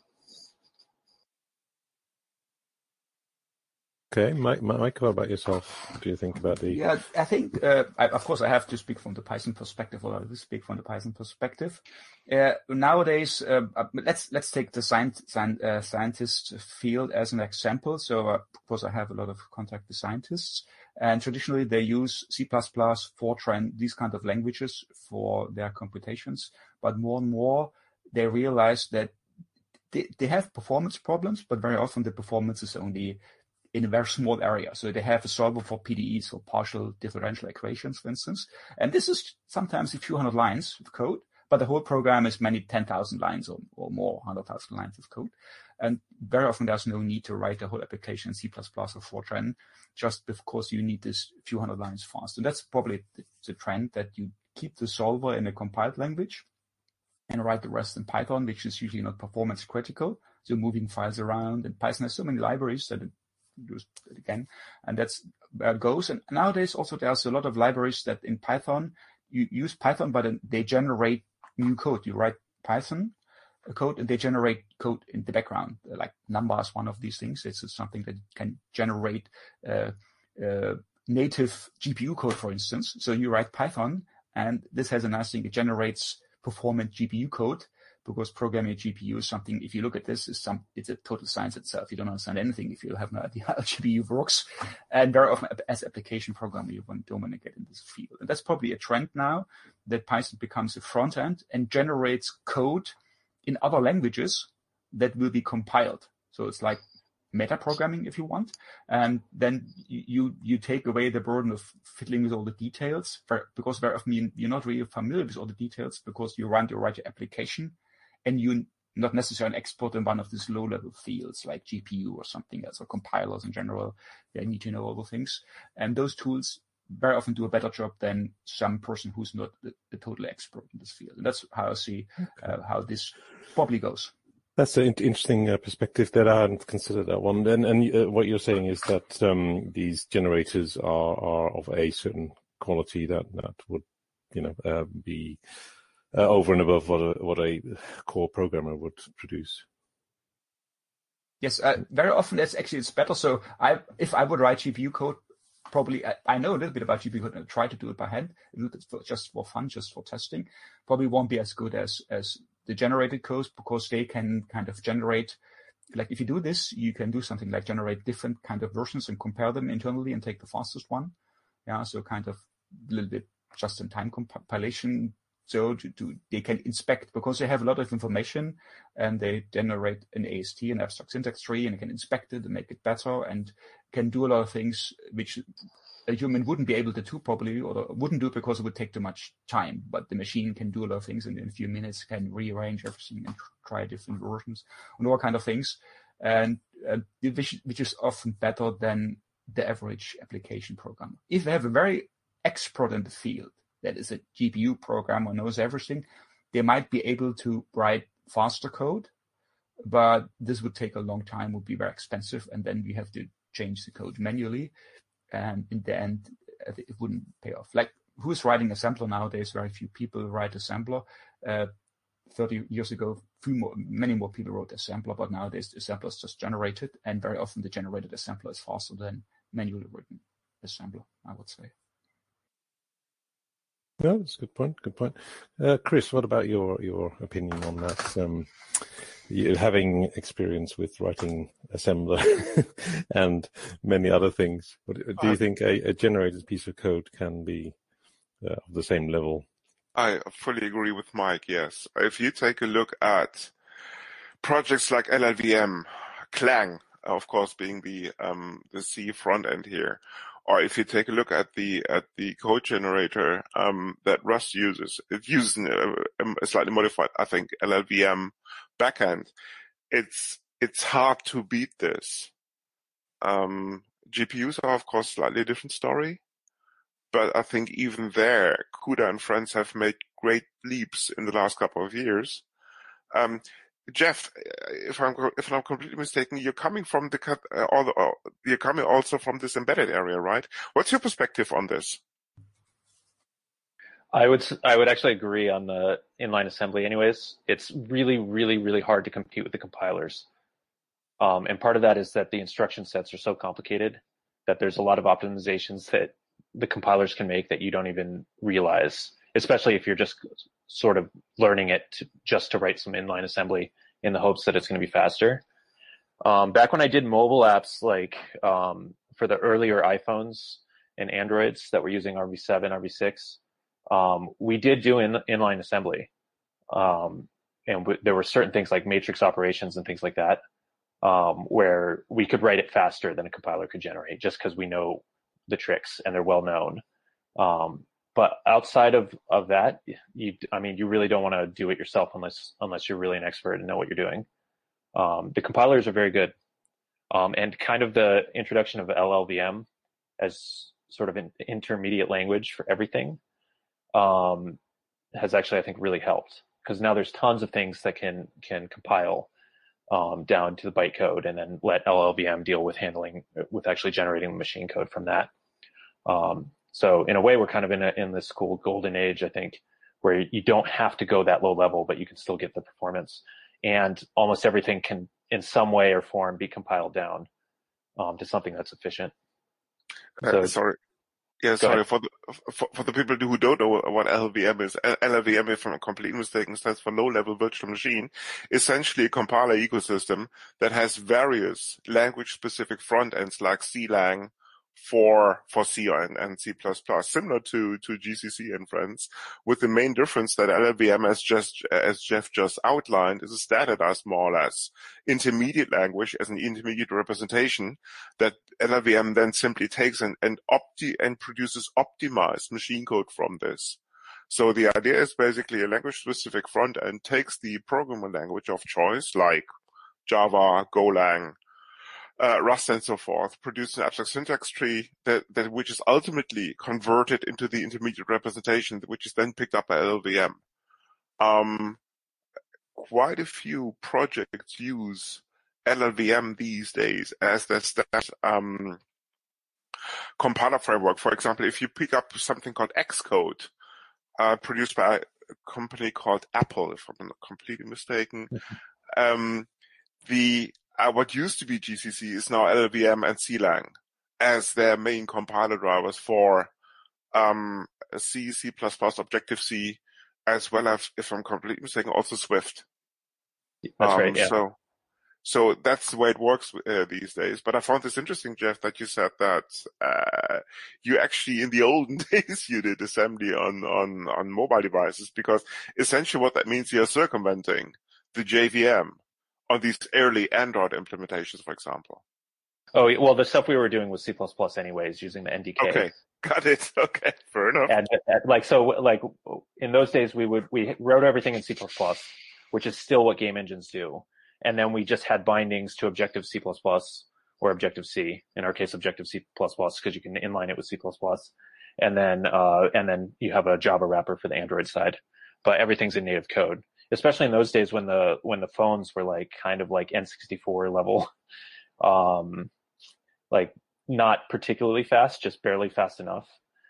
Okay, Mike, Mike, what about yourself? What do you think about the... Yeah, I think, uh, I, of course, I have to speak from the Python perspective, or I will speak from the Python perspective. Uh, nowadays, uh, let's let's take the science, uh, scientist field as an example. So, uh, of course, I have a lot of contact with scientists, and traditionally they use C plus plus, Fortran, these kind of languages for their computations. But more and more, they realize that they, they have performance problems, but very often the performance is only in a very small area. So they have a solver for P D Es, or partial differential equations, for instance. And this is sometimes a few hundred lines of code, but the whole program is many ten thousand lines or, or more, one hundred thousand lines of code. And very often there's no need to write the whole application in C plus plus or Fortran, just because you need this few hundred lines fast. And that's probably the, the trend, that you keep the solver in a compiled language and write the rest in Python, which is usually not performance critical. So moving files around, and Python has so many libraries that it does it again, and that's where it goes. And nowadays also there's a lot of libraries that in Python, you use Python, but they generate new code. You write Python code and they generate code in the background, like Number is one of these things. It's something that can generate uh, uh, native G P U code, for instance. So you write Python, and this has a nice thing. It generates performant G P U code, because programming a G P U is something, if you look at this, is some, it's a total science itself. You don't understand anything if you have no idea how G P U works. And very often as application programmer, you don't want to get in this field. And that's probably a trend now, that Python becomes a front end and generates code in other languages that will be compiled. So it's like meta programming, if you want. And then you you take away the burden of fiddling with all the details, for, because very often you're not really familiar with all the details, because you run your write your application and you not necessarily export in one of these low-level fields like G P U or something else, or compilers in general. They need to know all the things. And those tools very often do a better job than some person who's not the, the total expert in this field. And that's how I see uh, how this probably goes. That's an interesting uh, perspective that I hadn't considered that one. And, and uh, what you're saying is that um, these generators are, are of a certain quality that, that would, you know, uh, be uh, over and above what a, what a core programmer would produce. Yes, uh, very often that's actually, it's better. So I, if I would write G P U code, probably, I, I know a little bit about G P U code and I try to do it by hand, a little bit for, just for fun, just for testing. Probably won't be as good as, as the generated codes, because they can kind of generate, like if you do this, you can do something like generate different kind of versions and compare them internally and take the fastest one. Yeah, so kind of a little bit just-in-time compilation. So to, to, they can inspect, because they have a lot of information, and they generate an A S T, an abstract syntax tree, and they can inspect it and make it better, and can do a lot of things which a human wouldn't be able to do probably, or wouldn't do because it would take too much time. But the machine can do a lot of things, and in a few minutes can rearrange everything and try different versions and all kind of things, and uh, which, which is often better than the average application programmer. If they have a very expert in the field, that is a G P U programmer, knows everything, they might be able to write faster code, but this would take a long time, would be very expensive, and then we have to change the code manually. And in the end, it wouldn't pay off. Like, who's writing assembler nowadays? Very few people write assembler. Uh, thirty years ago, few more, many more people wrote assembler, but nowadays the assembler is just generated, and very often the generated assembler is faster than manually written assembler, I would say. No, that's a good point. Good point. Uh, Chris, what about your, your opinion on that? Um, you, having experience with writing assembler and many other things, what, do you think a, a generated piece of code can be uh, of the same level? I fully agree with Mike, yes. If you take a look at projects like L L V M, Clang, of course, being the um, the C front end here, or if you take a look at the at the code generator um, that Rust uses, it uses a, a slightly modified, I think, L L V M backend. It's it's hard to beat this. Um, G P Us are, of course, slightly a different story, but I think even there, CUDA and friends have made great leaps in the last couple of years. Um, Jeff, if I'm if I'm completely mistaken, you're coming from the uh, all the, uh, you're coming also from this embedded area, right? What's your perspective on this? I would I would actually agree on the inline assembly. Anyways, it's really really really hard to compete with the compilers, um, and part of that is that the instruction sets are so complicated that there's a lot of optimizations that the compilers can make that you don't even realize, especially if you're just sort of learning it to, just to write some inline assembly in the hopes that it's going to be faster. Um, back when I did mobile apps, like um, for the earlier iPhones and Androids that were using R V seven, R V six, um, we did do in, inline assembly. Um, and w- there were certain things like matrix operations and things like that, um, where we could write it faster than a compiler could generate, just because we know the tricks and they're well known. Um, but outside of, of that, you, I mean, you really don't want to do it yourself unless, unless you're really an expert and know what you're doing. Um, the compilers are very good. Um, and kind of the introduction of L L V M as sort of an intermediate language for everything, um, has actually, I think, really helped, because now there's tons of things that can, can compile, um, down to the bytecode and then let L L V M deal with handling, with actually generating the machine code from that. Um, so in a way, we're kind of in a, in this cool golden age, I think, where you don't have to go that low level, but you can still get the performance, and almost everything can in some way or form be compiled down, um, to something that's efficient. So, uh, sorry. Yeah, sorry, for the, for, for the people who don't know what L L V M is, L L V M, if I'm completely mistaken, stands for low-level virtual machine, essentially a compiler ecosystem that has various language-specific front ends like C lang for, for C and, and C plus plus, similar to, to G C C and friends, with the main difference that L L V M, as just, as Jeff just outlined, is a standardized, more or less, intermediate language as an intermediate representation that L L V M then simply takes and, and opti, and produces optimized machine code from this. So the idea is basically a language-specific front end takes the programming language of choice, like Java, Golang, Uh, Rust and so forth, produce an abstract syntax tree that, that which is ultimately converted into the intermediate representation, which is then picked up by L L V M. Um, quite a few projects use L L V M these days as that, that um, compiler framework. For example, if you pick up something called Xcode, uh, produced by a company called Apple, if I'm not completely mistaken, um, the Uh, what used to be G C C is now L L V M and C lang as their main compiler drivers for um, C, C plus plus, Objective-C, as well as, if I'm completely mistaken, also Swift. That's um, right, yeah. So, so that's the way it works uh, these days. But I found this interesting, Jeff, that you said that uh, you actually, in the olden days, you did assembly on, on, on mobile devices, because essentially what that means, you're circumventing the J V M on these early Android implementations, for example. Oh, well, the stuff we were doing was C plus plus anyways, using the N D K. Okay, got it. Okay, fair enough. And, and like, so like in those days we would, we wrote everything in C plus plus, which is still what game engines do. And then we just had bindings to Objective-C plus plus or Objective-C, in our case, Objective-C plus plus, because you can inline it with C plus plus. And then, uh, and then you have a Java wrapper for the Android side, but everything's in native code. Especially in those days when the, when the phones were like kind of like N sixty-four level, um, like not particularly fast, just barely fast enough.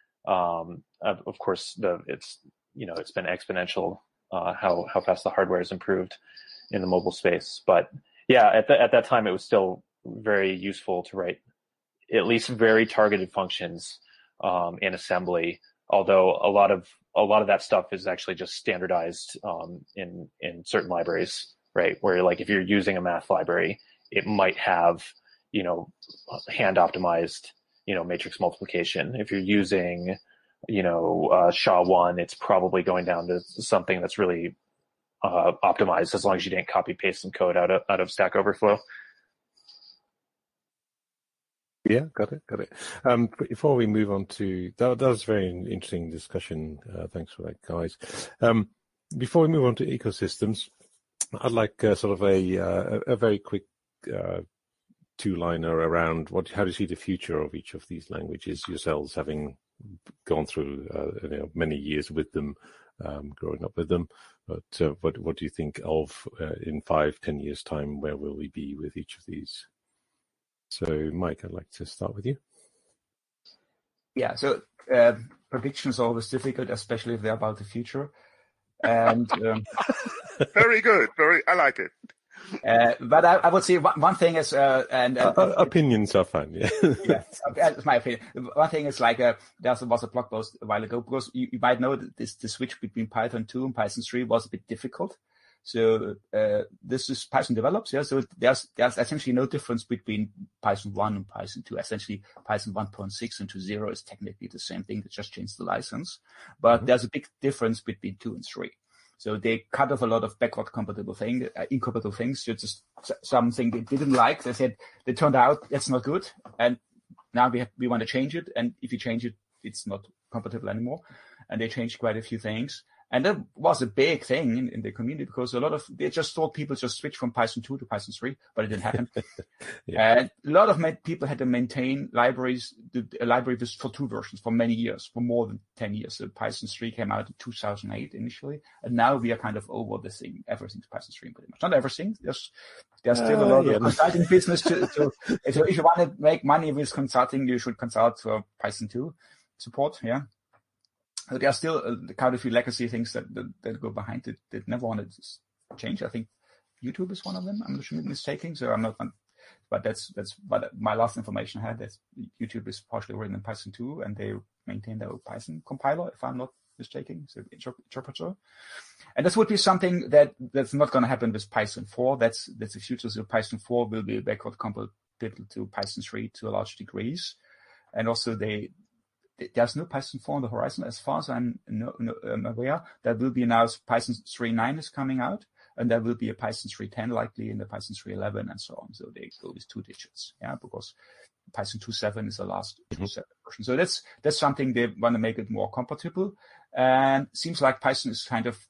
Um, of, of course, the, it's, you know, it's been exponential, uh, how, how fast the hardware has improved in the mobile space. But yeah, at the, at that time, it was still very useful to write at least very targeted functions, um, in assembly. Although a lot of, a lot of that stuff is actually just standardized, um, in, in certain libraries, right? Where like if you're using a math library, it might have, you know, hand optimized, you know, matrix multiplication. If you're using, you know, uh, S H A one, it's probably going down to something that's really, uh, optimized, as long as you didn't copy paste some code out of, out of Stack Overflow. Yeah, got it, got it. Um, before we move on to that, that was a very interesting discussion. Uh, thanks for that, guys. Um, before we move on to ecosystems, I'd like uh, sort of a uh, a very quick uh, two-liner around what how do you see the future of each of these languages yourselves, having gone through uh, you know, many years with them, um, growing up with them. But uh, what what do you think of uh, in five, ten years' time? Where will we be with each of these? So, Mike, I'd like to start with you. Yeah, so uh, prediction is always difficult, especially if they're about the future. And um, very good, very. I like it. Uh, but I, I would say one, one thing is, uh, and uh, uh, opinions are fine. Yeah, yeah, that's my opinion. One thing is like uh, there was a blog post a while ago, because you, you might know that this the switch between Python two and Python three was a bit difficult. So uh, this is Python develops, yeah. So there's there's essentially no difference between Python one and Python two. Essentially, Python one point six and two point oh is technically the same thing. They just changed the license, but mm-hmm. there's a big difference between two and three. So they cut off a lot of backward compatible thing, uh, incompatible things. So just something they didn't like. They said they turned out that's not good, and now we have, we want to change it. And if you change it, it's not compatible anymore. and they changed quite a few things. And that was a big thing in, in the community because a lot of, they just thought people just switched from Python two to Python three, but it didn't happen. yeah. And a lot of ma- people had to maintain libraries, the, a library was for two versions for many years, for more than ten years. So Python three came out in two thousand eight initially, and now we are kind of over the thing. Everything's Python three pretty much. Not everything. There's, there's still uh, a lot yeah. of consulting business to, to, so if you want to make money with consulting, you should consult for Python two support. Yeah. So there are still uh, quite a few legacy things that, that, that go behind it that never wanted to change. I think YouTube is one of them. I'm not mistaken, so I'm not. But that's that's but my last information I had. That YouTube is partially written in Python two, and they maintain their Python compiler, if I'm not mistaken, so interpreter. And this would be something that that's not going to happen with Python four. That's that's the future. So Python four will be backward compatible to Python three to a large degrees, and also they. There's no Python four on the horizon, as far as I'm no, no, um, aware. There will be now Python three point nine is coming out, and there will be a Python three point ten likely in the Python three point eleven and so on. So they go with two digits, yeah, because Python two point seven is the last two point seven mm-hmm. version. So that's that's something they want to make it more compatible. And seems like Python is kind of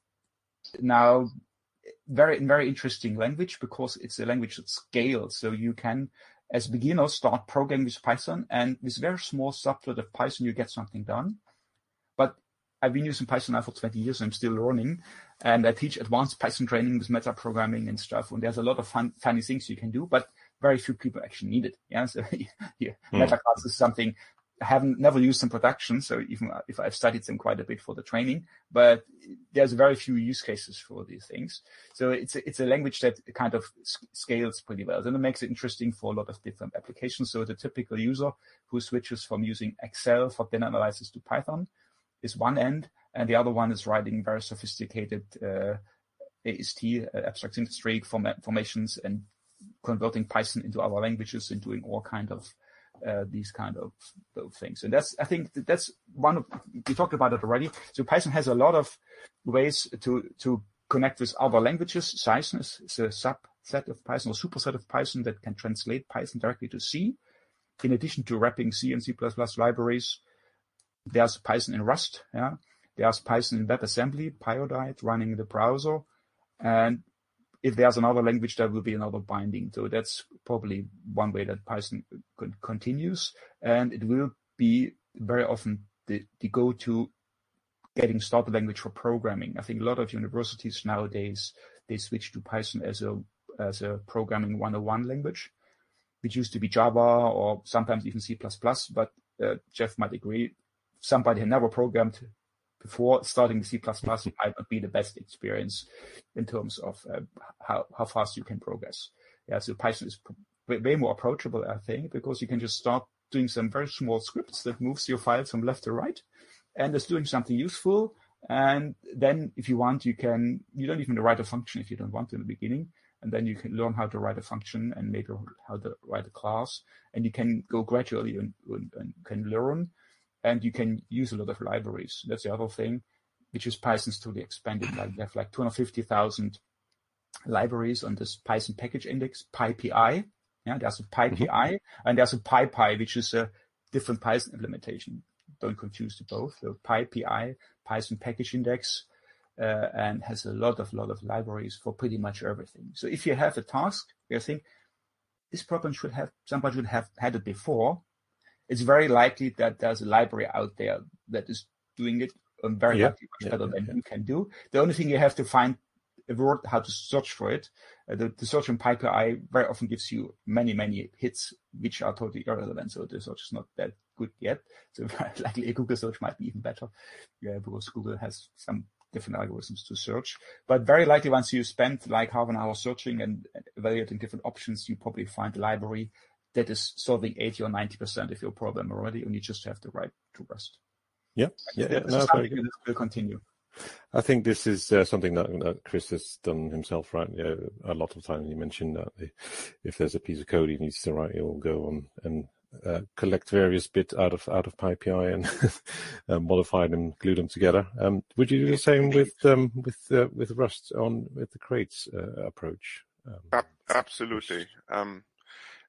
now very very interesting language because it's a language that scales. So you can, as beginners, start programming with Python, and with very small subset of Python, you get something done. But I've been using Python now for twenty years, and I'm still learning. And I teach advanced Python training with meta programming and stuff. And there's a lot of fun, funny things you can do, but very few people actually need it. Yeah, so yeah, mm. meta class is something I haven't never used in production. So even if I've studied them quite a bit for the training, but there's very few use cases for these things. So it's a, it's a language that kind of scales pretty well. Then it makes it interesting for a lot of different applications. So the typical user who switches from using Excel for data analysis to Python is one end, and the other one is writing very sophisticated uh, A S T, uh, abstract syntax tree form- formations, and converting Python into other languages and doing all kind of Uh, these kind of, of things. And that's, I think that that's one of, we talked about it already. So Python has a lot of ways to, to connect with other languages. Python is, is a subset of Python or superset of Python that can translate Python directly to C. In addition to wrapping C and C plus plus libraries, there's Python in Rust. Yeah. There's Python in WebAssembly, Pyodide running in the browser. And if there's another language, there will be another binding. So that's probably one way that Python con- continues. And it will be very often the, the go-to getting started language for programming. I think a lot of universities nowadays, they switch to Python as a, as a programming one oh one language, which used to be Java or sometimes even C plus plus. But uh, Jeff might agree, somebody had never programmed before starting C plus plus might not be the best experience in terms of uh, how, how fast you can progress. Yeah, so Python is pr- way more approachable, I think, because you can just start doing some very small scripts that moves your files from left to right and it's doing something useful. And then if you want, you can, you don't even write a function if you don't want to in the beginning. And then you can learn how to write a function and maybe how to write a class. And you can go gradually and, and, and can learn. And you can use a lot of libraries. That's the other thing, which is Python's totally expanded. Like they have like two hundred fifty thousand libraries on this Python package index, PyPI. Yeah, there's a PyPI mm-hmm. and there's a PyPy, which is a different Python implementation. Don't confuse the both. So PyPI, Python package index, uh, and has a lot of lot of libraries for pretty much everything. So if you have a task, you think this problem should have somebody should have had it before. It's very likely that there's a library out there that is doing it um, very yeah, likely much yeah, better yeah, than yeah. you can do. The only thing you have to find a word how to search for it. Uh, the, the search on PyPI very often gives you many, many hits, which are totally irrelevant. So the search is not that good yet. So very likely a Google search might be even better, yeah, because Google has some different algorithms to search. But very likely once you spend like half an hour searching and evaluating different options, you probably find a library that is solving eighty or ninety percent of your problem already, and you just have to write to Rust. Yeah, yeah, yeah. No, very good. Will continue. I think this is uh, something that, that Chris has done himself, right? Yeah, a lot of times he mentioned that if there's a piece of code he needs to write, he'll go on and uh, collect various bits out of out of PyPI and uh, modify them, glue them together. Um, would you do the same with um, with uh, with Rust on with the crates uh, approach? Um, Absolutely. Um,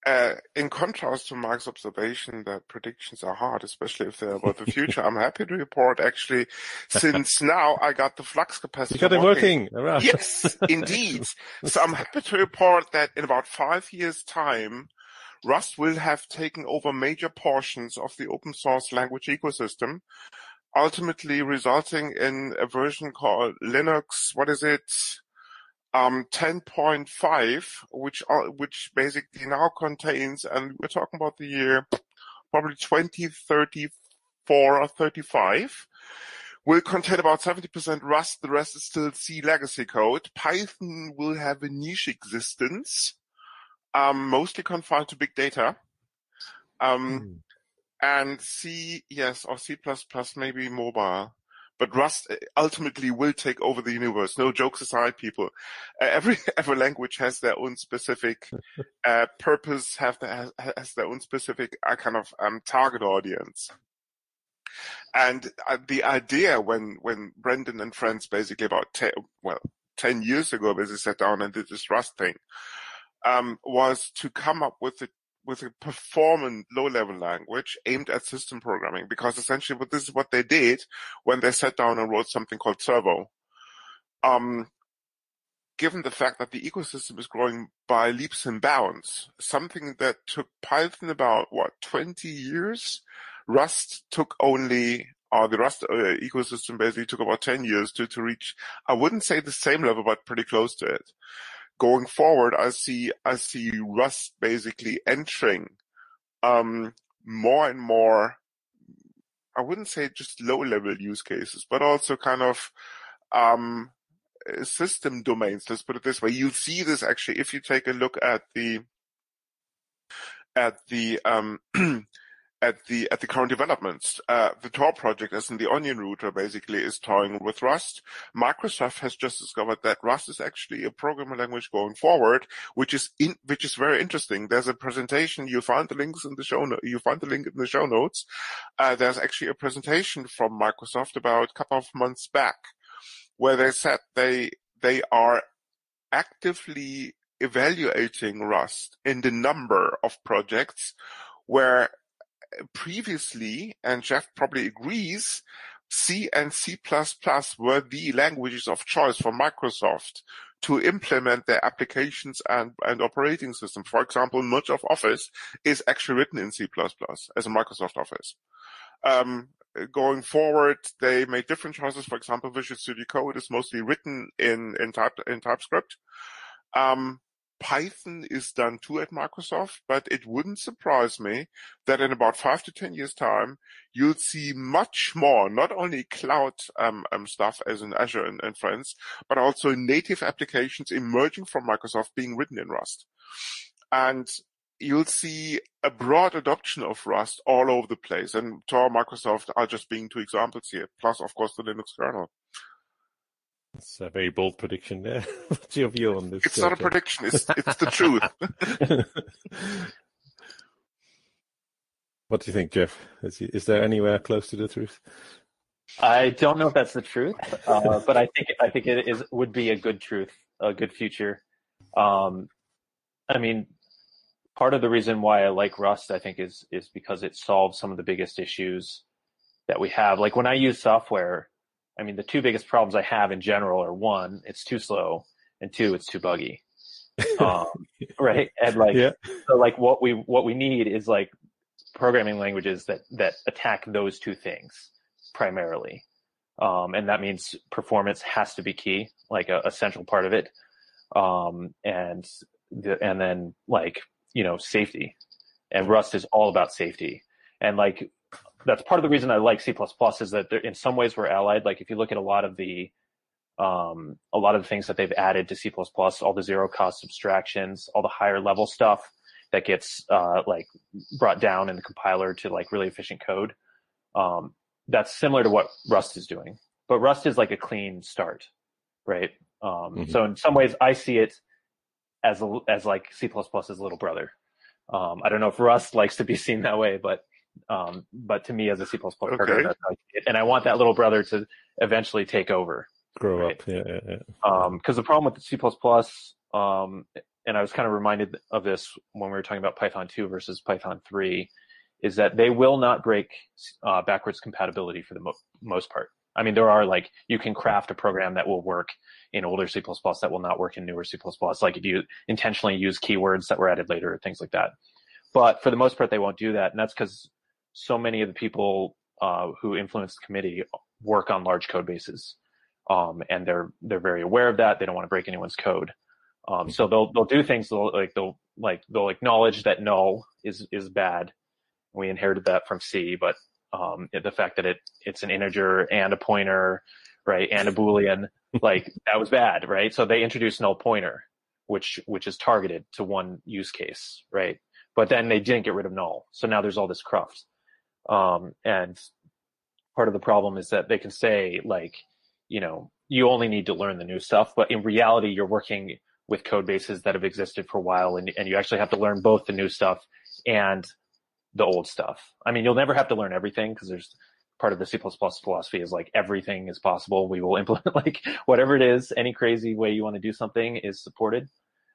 Uh, in contrast to Mark's observation that predictions are hard, especially if they're about the future, I'm happy to report actually, since now I got the flux capacitor You got it working. working. Yes, indeed. So I'm happy to report that in about five years' time, Rust will have taken over major portions of the open source language ecosystem, ultimately resulting in a version called Linux, what is it? Um, ten point five, which uh, which basically now contains, and we're talking about the year probably twenty thirty-four or thirty-five, will contain about seventy percent Rust. The rest is still C legacy code. Python will have a niche existence, um, mostly confined to big data. Um, mm. And C, yes, or C plus plus, maybe mobile. But Rust ultimately will take over the universe. No jokes aside, people. Uh, every every language has their own specific uh, purpose, have the, has, has their own specific uh, kind of um, target audience. And uh, the idea when when Brendan and friends basically about ten, well ten years ago, basically sat down and did this Rust thing, um, was to come up with a with a performant low-level language aimed at system programming, because essentially what this is what they did when they sat down and wrote something called Servo. Um, given the fact that the ecosystem is growing by leaps and bounds, something that took Python about, what, twenty years, Rust took only, or the Rust uh, ecosystem basically took about ten years to, to reach, I wouldn't say the same level, but pretty close to it. Going forward, I see I see Rust basically entering um, more and more, I wouldn't say just low-level use cases, but also kind of um, system domains. Let's put it this way. You'll see this actually if you take a look at the at the um, at the at the current developments. Uh, the Tor project, as in the Onion router, basically is toying with Rust. Microsoft has just discovered that Rust is actually a programming language going forward, which is in, which is very interesting. There's a presentation. You'll find the links in the show. No, you find the link in the show notes. Uh, there's actually a presentation from Microsoft about a couple of months back, where they said they they are actively evaluating Rust in the number of projects where previously, and Jeff probably agrees, C and C plus plus were the languages of choice for Microsoft to implement their applications and, and operating system. For example, much of Office is actually written in C plus plus as a Microsoft Office. Um, going forward, they made different choices. For example, Visual Studio Code is mostly written in, in, type, in TypeScript. Um, Python is done too at Microsoft, but it wouldn't surprise me that in about five to ten years' time, you'll see much more, not only cloud um, um, stuff as in Azure and, and friends, but also native applications emerging from Microsoft being written in Rust. And you'll see a broad adoption of Rust all over the place. And Tor, Microsoft are just being two examples here, plus, of course, the Linux kernel. It's a very bold prediction there. What's your view on this? It's not a prediction. It's, it's the truth. What do you think, Jeff? Is, is there anywhere close to the truth? I don't know if that's the truth, uh, but I think I think it is would be a good truth, a good future. Um, I mean, part of the reason why I like Rust, I think, is is because it solves some of the biggest issues that we have. Like when I use software, I mean, the two biggest problems I have in general are, one, it's too slow, and two, it's too buggy. Um, right? And like, yeah. so like what we, what we need is like programming languages that, that attack those two things primarily. Um, and that means performance has to be key, like a, a central part of it. Um, and the, and then like, you know, safety, and Rust is all about safety. And like, that's part of the reason I like C plus plus is that in some ways we're allied. Like if you look at a lot of the, um, a lot of the things that they've added to C plus plus, all the zero cost abstractions, all the higher level stuff that gets, uh, like brought down in the compiler to like really efficient code. Um, that's similar to what Rust is doing, but Rust is like a clean start, right? Um, mm-hmm. So in some ways I see it as, a, as like C plus plus as little brother. Um, I don't know if Rust likes to be seen that way, but Um, but to me as a C plus plus okay. programmer, that's how I see it. And I want that little brother to eventually take over. Grow right? up, yeah, yeah, yeah. Um, cause the problem with the C plus plus, um, and I was kind of reminded of this when we were talking about Python two versus Python three, is that they will not break uh, backwards compatibility for the mo- most part. I mean, there are like, you can craft a program that will work in older C plus plus that will not work in newer C plus plus. Like if you intentionally use keywords that were added later, things like that. But for the most part, they won't do that. And that's because so many of the people uh, who influence the committee work on large code bases. Um, and they're, they're very aware of that. They don't want to break anyone's code. Um, so they'll, they'll do things, they'll, like, they'll, like, they'll acknowledge that null is, is bad. We inherited that from C, but, um, the fact that it, it's an integer and a pointer, right, and a Boolean, like, that was bad, right? So they introduced null pointer, which, which is targeted to one use case, right? But then they didn't get rid of null. So now there's all this cruft. Um, and part of the problem is that they can say, like, you know, you only need to learn the new stuff, but in reality, you're working with code bases that have existed for a while, and, and you actually have to learn both the new stuff and the old stuff. I mean, you'll never have to learn everything, because there's part of the C plus plus philosophy is like everything is possible. We will implement like whatever it is, any crazy way you want to do something is supported.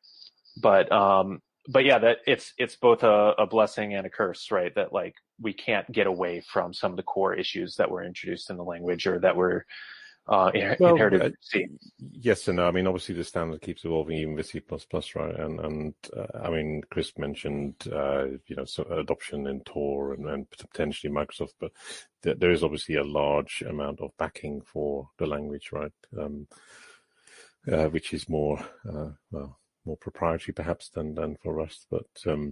But, um, but yeah, that it's, it's both a, a blessing and a curse, right? That like we can't get away from some of the core issues that were introduced in the language or that were uh, in, well, inherited. Uh, C. yes and no. I mean, obviously the standard keeps evolving even with C plus plus, right? And, and uh, I mean, Chris mentioned, uh, you know, so adoption in Tor and, and potentially Microsoft, but th- there is obviously a large amount of backing for the language, right? Um, uh, which is more, uh, well, more proprietary perhaps than, than for Rust, but, um,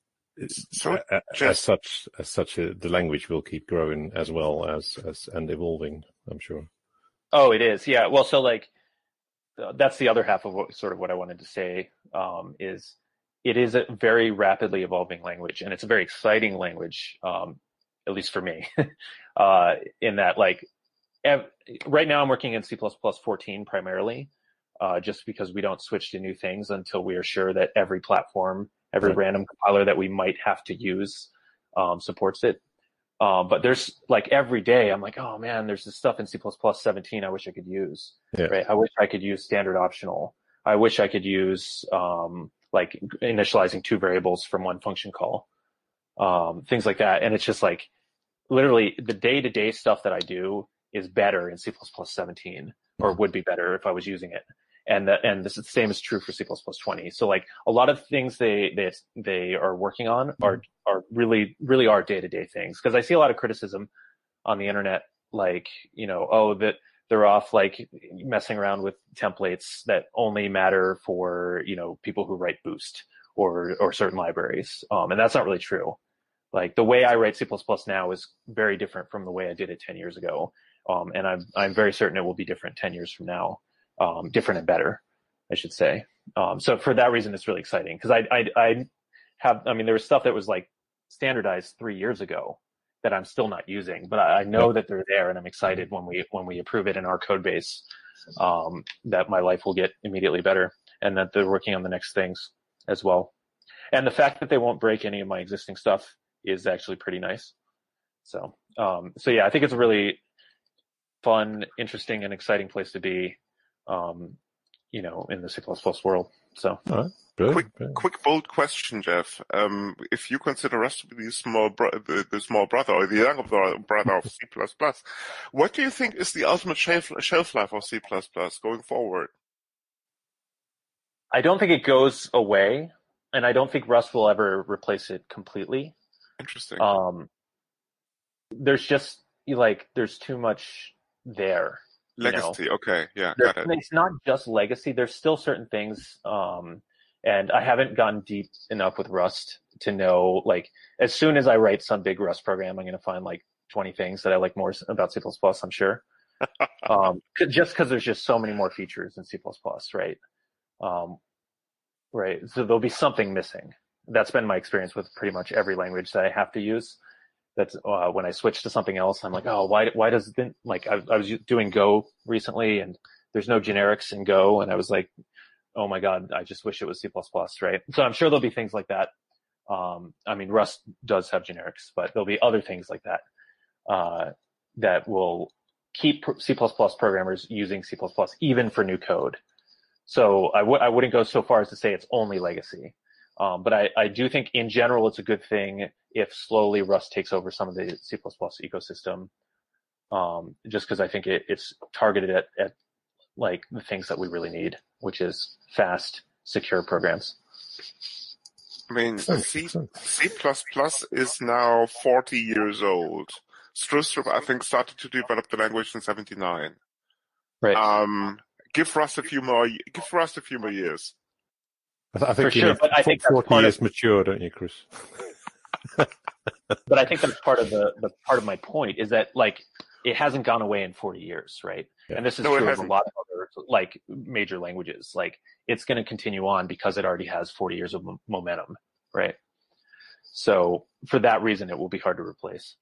So uh, just, as such, as such, uh, the language will keep growing as well as, as, and evolving, I'm sure. Oh, it is. Yeah. Well, so like, that's the other half of what sort of what I wanted to say, um, is it is a very rapidly evolving language, and it's a very exciting language, um, at least for me, uh, in that like, ev- right now I'm working in C plus plus fourteen primarily, uh, just because we don't switch to new things until we are sure that every platform, every Right. random compiler that we might have to use, um, supports it. Um, but there's like every day I'm like, oh man, there's this stuff in C plus plus seventeen I wish I could use, Yeah. right? I wish I could use standard optional. I wish I could use, um, like initializing two variables from one function call, um, things like that. And it's just like literally the day to day stuff that I do is better in C plus plus seventeen, or would be better if I was using it. And that, and this is the same is true for C plus plus twenty. So like a lot of things they, they, they are working on are, are really, really are day-to-day things. Cause I see a lot of criticism on the internet, like, you know, oh, that they're off like messing around with templates that only matter for, you know, people who write Boost or, or certain libraries. Um, and that's not really true. Like the way I write C plus plus now is very different from the way I did it ten years ago. Um, and I'm, I'm very certain it will be different ten years from now. Um, different and better, I should say. Um, so for that reason, it's really exciting because I, I, I have, I mean, there was stuff that was like standardized three years ago that I'm still not using, but I, I know yeah. that they're there, and I'm excited when we, when we approve it in our code base, um, that my life will get immediately better, and that they're working on the next things as well. And the fact that they won't break any of my existing stuff is actually pretty nice. So, um, so yeah, I think it's a really fun, interesting, and exciting place to be. Um, you know, in the C plus plus world. So, all right. Brilliant. quick, Brilliant. quick, bold question, Jeff. Um, if you consider Rust to be the small, bro- the, the small brother or the younger brother of C plus plus, what do you think is the ultimate shelf, shelf life of C plus plus going forward? I don't think it goes away, and I don't think Rust will ever replace it completely. Interesting. Um, there's just like there's too much there. Legacy, you know? Okay, yeah, there, got it. It's not just legacy. There's still certain things, um, and I haven't gone deep enough with Rust to know, like, as soon as I write some big Rust program, I'm going to find like twenty things that I like more about C plus plus, I'm sure. um, just because there's just so many more features in C plus plus, right? Um, right. So there'll be something missing. That's been my experience with pretty much every language that I have to use. That's uh, when I switch to something else, I'm like, oh, why, why does it, like, I, I was doing Go recently and there's no generics in Go. And I was like, oh my God, I just wish it was C plus plus, right? So I'm sure there'll be things like that. Um, I mean, Rust does have generics, but there'll be other things like that, uh, that will keep C plus plus programmers using C plus plus even for new code. So I w- I wouldn't go so far as to say it's only legacy. Um, but I, I do think in general it's a good thing if slowly Rust takes over some of the C plus plus ecosystem, um, just because I think it, it's targeted at, at like the things that we really need, which is fast, secure programs. I mean, C, C++ is now forty years old. Strustrup, I think, started to develop the language in seventy-nine. Right. Um, give Rust a few more, give Rust a few more years. I think For you sure, need but I think that's forty part years of, mature, don't you, Chris? But I think that's part of the, the part of my point is that like it hasn't gone away in forty years, right? Yeah. And this is No, it true of a hasn't. lot of other like major languages. Like it's going to continue on because it already has forty years of m- momentum, right? So for that reason, it will be hard to replace.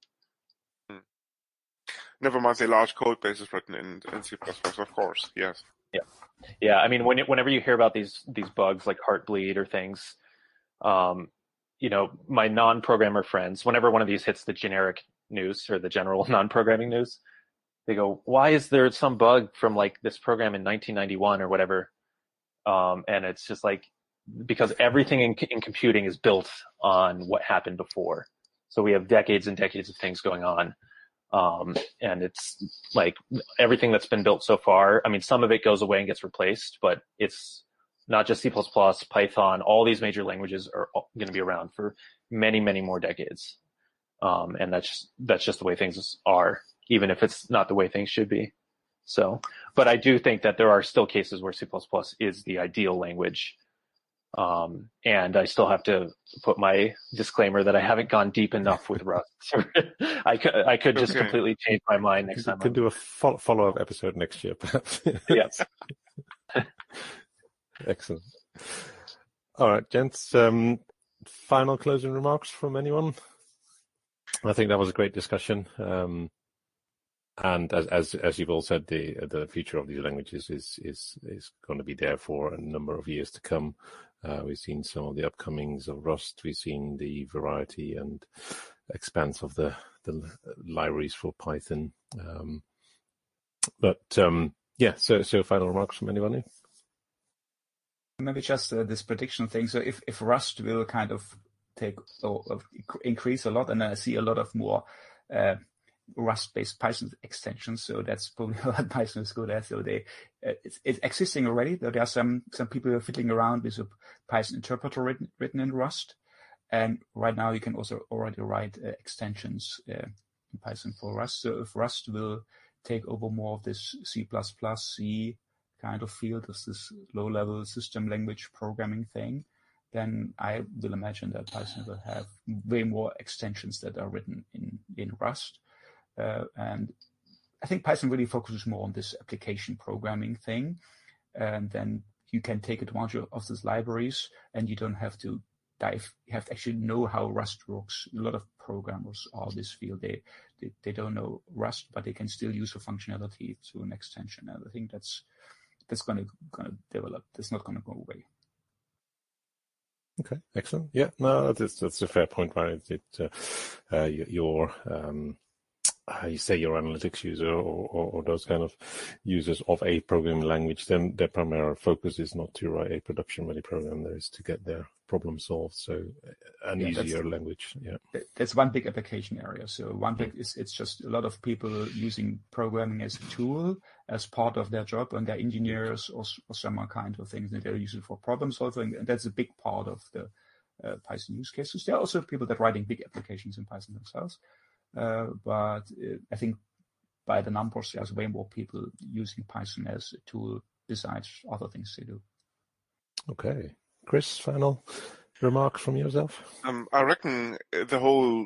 Never mind the large code bases written in, in C plus plus, of course, yes. Yeah. Yeah. I mean, when it, whenever you hear about these, these bugs like Heartbleed or things, um, you know, my non-programmer friends, whenever one of these hits the generic news or the general non-programming news, they go, why is there some bug from like this program in nineteen ninety-one or whatever? Um, and it's just like, because everything in, in computing is built on what happened before. So we have decades and decades of things going on. Um, and it's like everything that's been built so far. I mean, some of it goes away and gets replaced, but it's not just C plus plus, Python, all these major languages are going to be around for many, many more decades. Um, and that's, that's just the way things are, even if it's not the way things should be. So, but I do think that there are still cases where C plus plus is the ideal language. Um, and I still have to put my disclaimer that I haven't gone deep enough with Rust. I could, I could just Okay. completely change my mind next time. We can I'm... do a fo- follow-up episode next year, perhaps. Yes. Excellent. All right, gents. Um, final closing remarks from anyone? I think that was a great discussion. Um, and as, as as you've all said, the the future of these languages is is is going to be there for a number of years to come. Uh, we've seen some of the upcomings of Rust. We've seen the variety and expanse of the the libraries for Python. Um, but um, yeah, so so final remarks from anybody? Maybe just uh, this prediction thing. So if, if Rust will kind of take or uh, increase a lot, and I see a lot of more uh, Rust-based Python extensions, so that's probably what Python is good at. So they uh, it's, it's existing already. There are some some people fiddling around with a Python interpreter written, written in Rust, and right now you can also already write uh, extensions uh, in Python for Rust. So if Rust will take over more of this C plus plus, C kind of field of this low-level system language programming thing, then I will imagine that Python will have way more extensions that are written in, in Rust. Uh, and I think Python really focuses more on this application programming thing. And then you can take advantage of, of these libraries, and you don't have to dive. You have to actually know how Rust works. A lot of programmers are this field. They, they, they don't know Rust, but they can still use the functionality through an extension. And I think that's That's going to going to develop. That's not going to go away. Okay, excellent. Yeah, no, that's that's a fair point, right? It, uh, uh, your um, how you say your analytics user or, or, or those kind of users of a programming language, then their primary focus is not to write a production-ready program; there is to get their problem solved. So, an Yeah, easier language. Yeah, that's one big application area. So one big is it's just a lot of people using programming as a tool, as part of their job, and they're engineers or, or some kind of things that they use it for problem solving, and that's a big part of the uh, Python use cases. There are also people that are writing big applications in Python themselves, uh, but uh, I think by the numbers, there's way more people using Python as a tool besides other things they do. Okay, Chris, final remarks from yourself? Um, I reckon the whole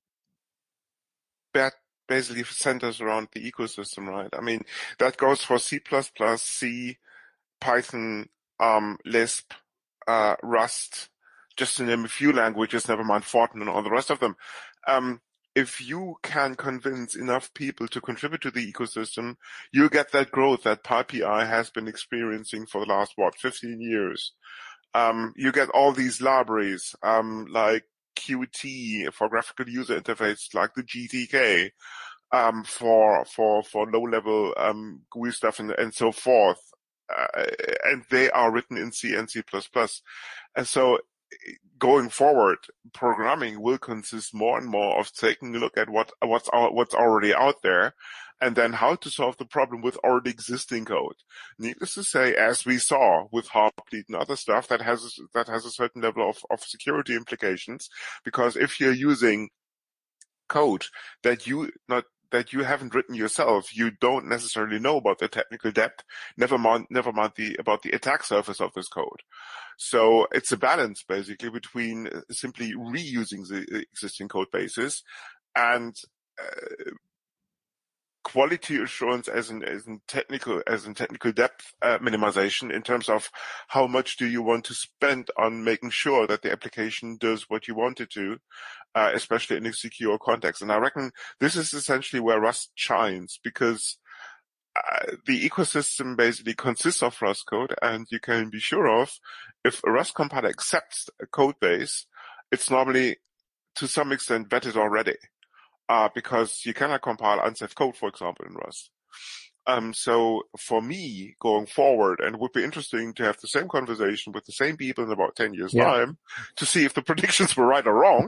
bet basically centers around the ecosystem, right? I mean, that goes for C plus plus, C, Python, um, Lisp, uh, Rust, just to name a few languages, never mind Fortran and all the rest of them. Um, if you can convince enough people to contribute to the ecosystem, you get that growth that PyPI has been experiencing for the last, what, fifteen years. Um, you get all these libraries, um, like Qt for graphical user interface, like the G T K, um, for, for, for low level, um, G U I stuff and, and so forth. uh, and they are written in C and C plus plus. And so going forward, programming will consist more and more of taking a look at what what's what's already out there, and then how to solve the problem with already existing code. Needless to say, as we saw with Heartbleed and other stuff, that has that has a certain level of, of security implications, because if you're using code that you not that you haven't written yourself, you don't necessarily know about the technical depth, never mind, never mind the, about the attack surface of this code. So it's a balance basically between simply reusing the existing code bases and uh, quality assurance as in, as in technical, as in technical depth uh, minimization in terms of how much do you want to spend on making sure that the application does what you want it to, uh, especially in a secure context. And I reckon this is essentially where Rust shines, because uh, the ecosystem basically consists of Rust code, and you can be sure of if a Rust compiler accepts a code base, it's normally to some extent vetted already. Uh, because you cannot compile unsafe code, for example, in Rust. Um, so for me, going forward, and it would be interesting to have the same conversation with the same people in about ten years' yeah. time to see if the predictions were right or wrong,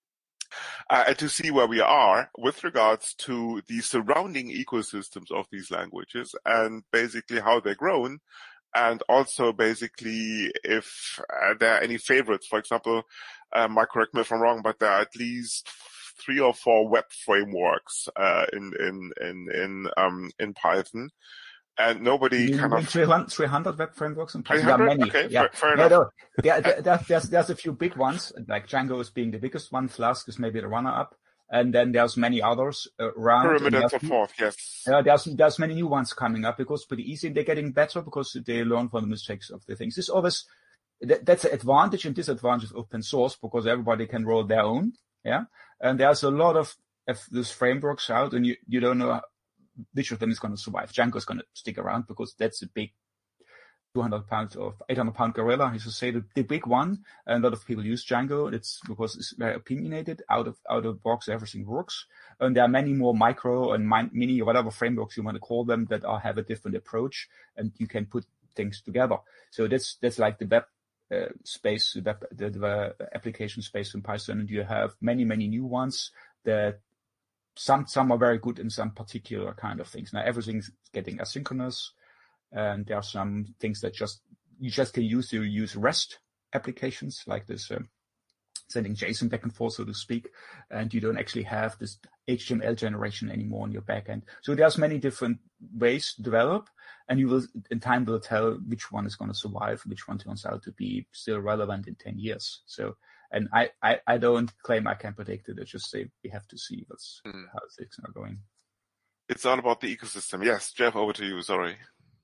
uh, and to see where we are with regards to the surrounding ecosystems of these languages and basically how they're grown, and also basically if uh, there are any favorites. For example, uh, Mike, correct me if I'm wrong, but there are at least three or four web frameworks uh, in in in in um in Python, and nobody you kind of three hundred web frameworks in Python. There are many. Okay, yeah, fair, fair yeah, enough. No, there, there, there's there's a few big ones, like Django is being the biggest one. Flask is maybe the runner-up, and then there's many others around. Pyramid and, and so forth. Yes. Yeah, there's there's many new ones coming up because it's pretty easy, and they're getting better because they learn from the mistakes of the things. This always that, that's an advantage and disadvantage of open source, because everybody can roll their own. Yeah, and there's a lot of, of these frameworks out, and you, you don't know which of them is going to survive. Django is going to stick around because that's a big two hundred pound or eight hundred pound gorilla. I used to say the, the big one. And a lot of people use Django. It's because it's very opinionated. Out of out of the box, everything works. And there are many more micro and mini or whatever frameworks you want to call them that are have a different approach, and you can put things together. So that's that's like the web. Uh, space, the, the, the application space in Python, and you have many, many new ones that some some are very good in some particular kind of things. Now everything's getting asynchronous, and there are some things that just you just can use to use REST applications like this, um, sending JSON back and forth, so to speak, and you don't actually have this H T M L generation anymore on your backend. So there's many different ways to develop, and you will, in time, will tell which one is going to survive, which one turns out to be still relevant in ten years. So, and I, I, I don't claim I can predict it. I just say we have to see what's mm. how things are going. It's all about the ecosystem. Yes, Jeff, over to you. Sorry.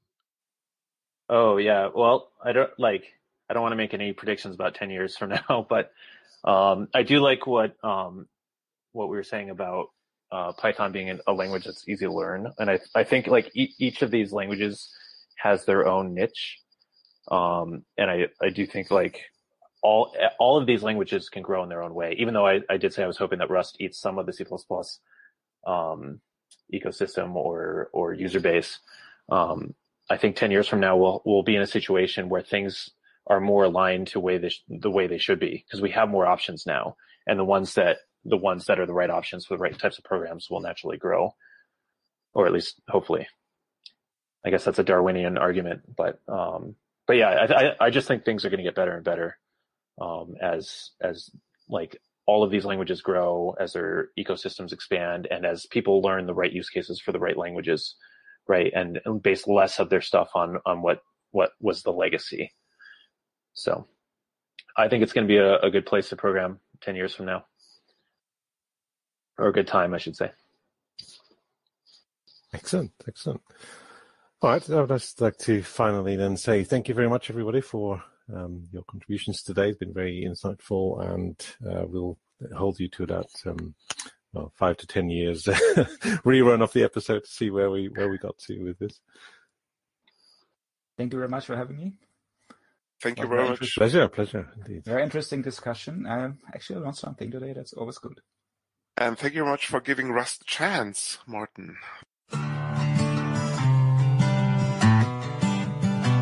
Oh yeah. Well, I don't like. I don't want to make any predictions about ten years from now, but um, I do like what um, what we were saying about uh, Python being a language that's easy to learn, and I I think like e- each of these languages has their own niche, um, and I I do think like all all of these languages can grow in their own way. Even though I, I did say I was hoping that Rust eats some of the C plus plus um, ecosystem or or user base. Um, I think ten years from now we'll we'll be in a situation where things are more aligned to way they sh- the way they should be, because we have more options now, and the ones that the ones that are the right options for the right types of programs will naturally grow, or at least hopefully. I guess that's a Darwinian argument, but um, but yeah, I, I I just think things are going to get better and better um, as as like all of these languages grow, as their ecosystems expand, and as people learn the right use cases for the right languages, right, and, and base less of their stuff on on what what was the legacy. So I think it's going to be a, a good place to program ten years from now, or a good time, I should say. Excellent, excellent. All right, I would just like to finally then say thank you very much, everybody, for um, your contributions today. It's been very insightful, and uh, we'll hold you to that um, well, five to ten years rerun of the episode to see where we where we got to with this. Thank you very much for having me. Thank you very much. Pleasure, pleasure, indeed. Very interesting discussion. Um, actually, I learned something today. That's always good. And thank you very much for giving Rust a chance, Martin.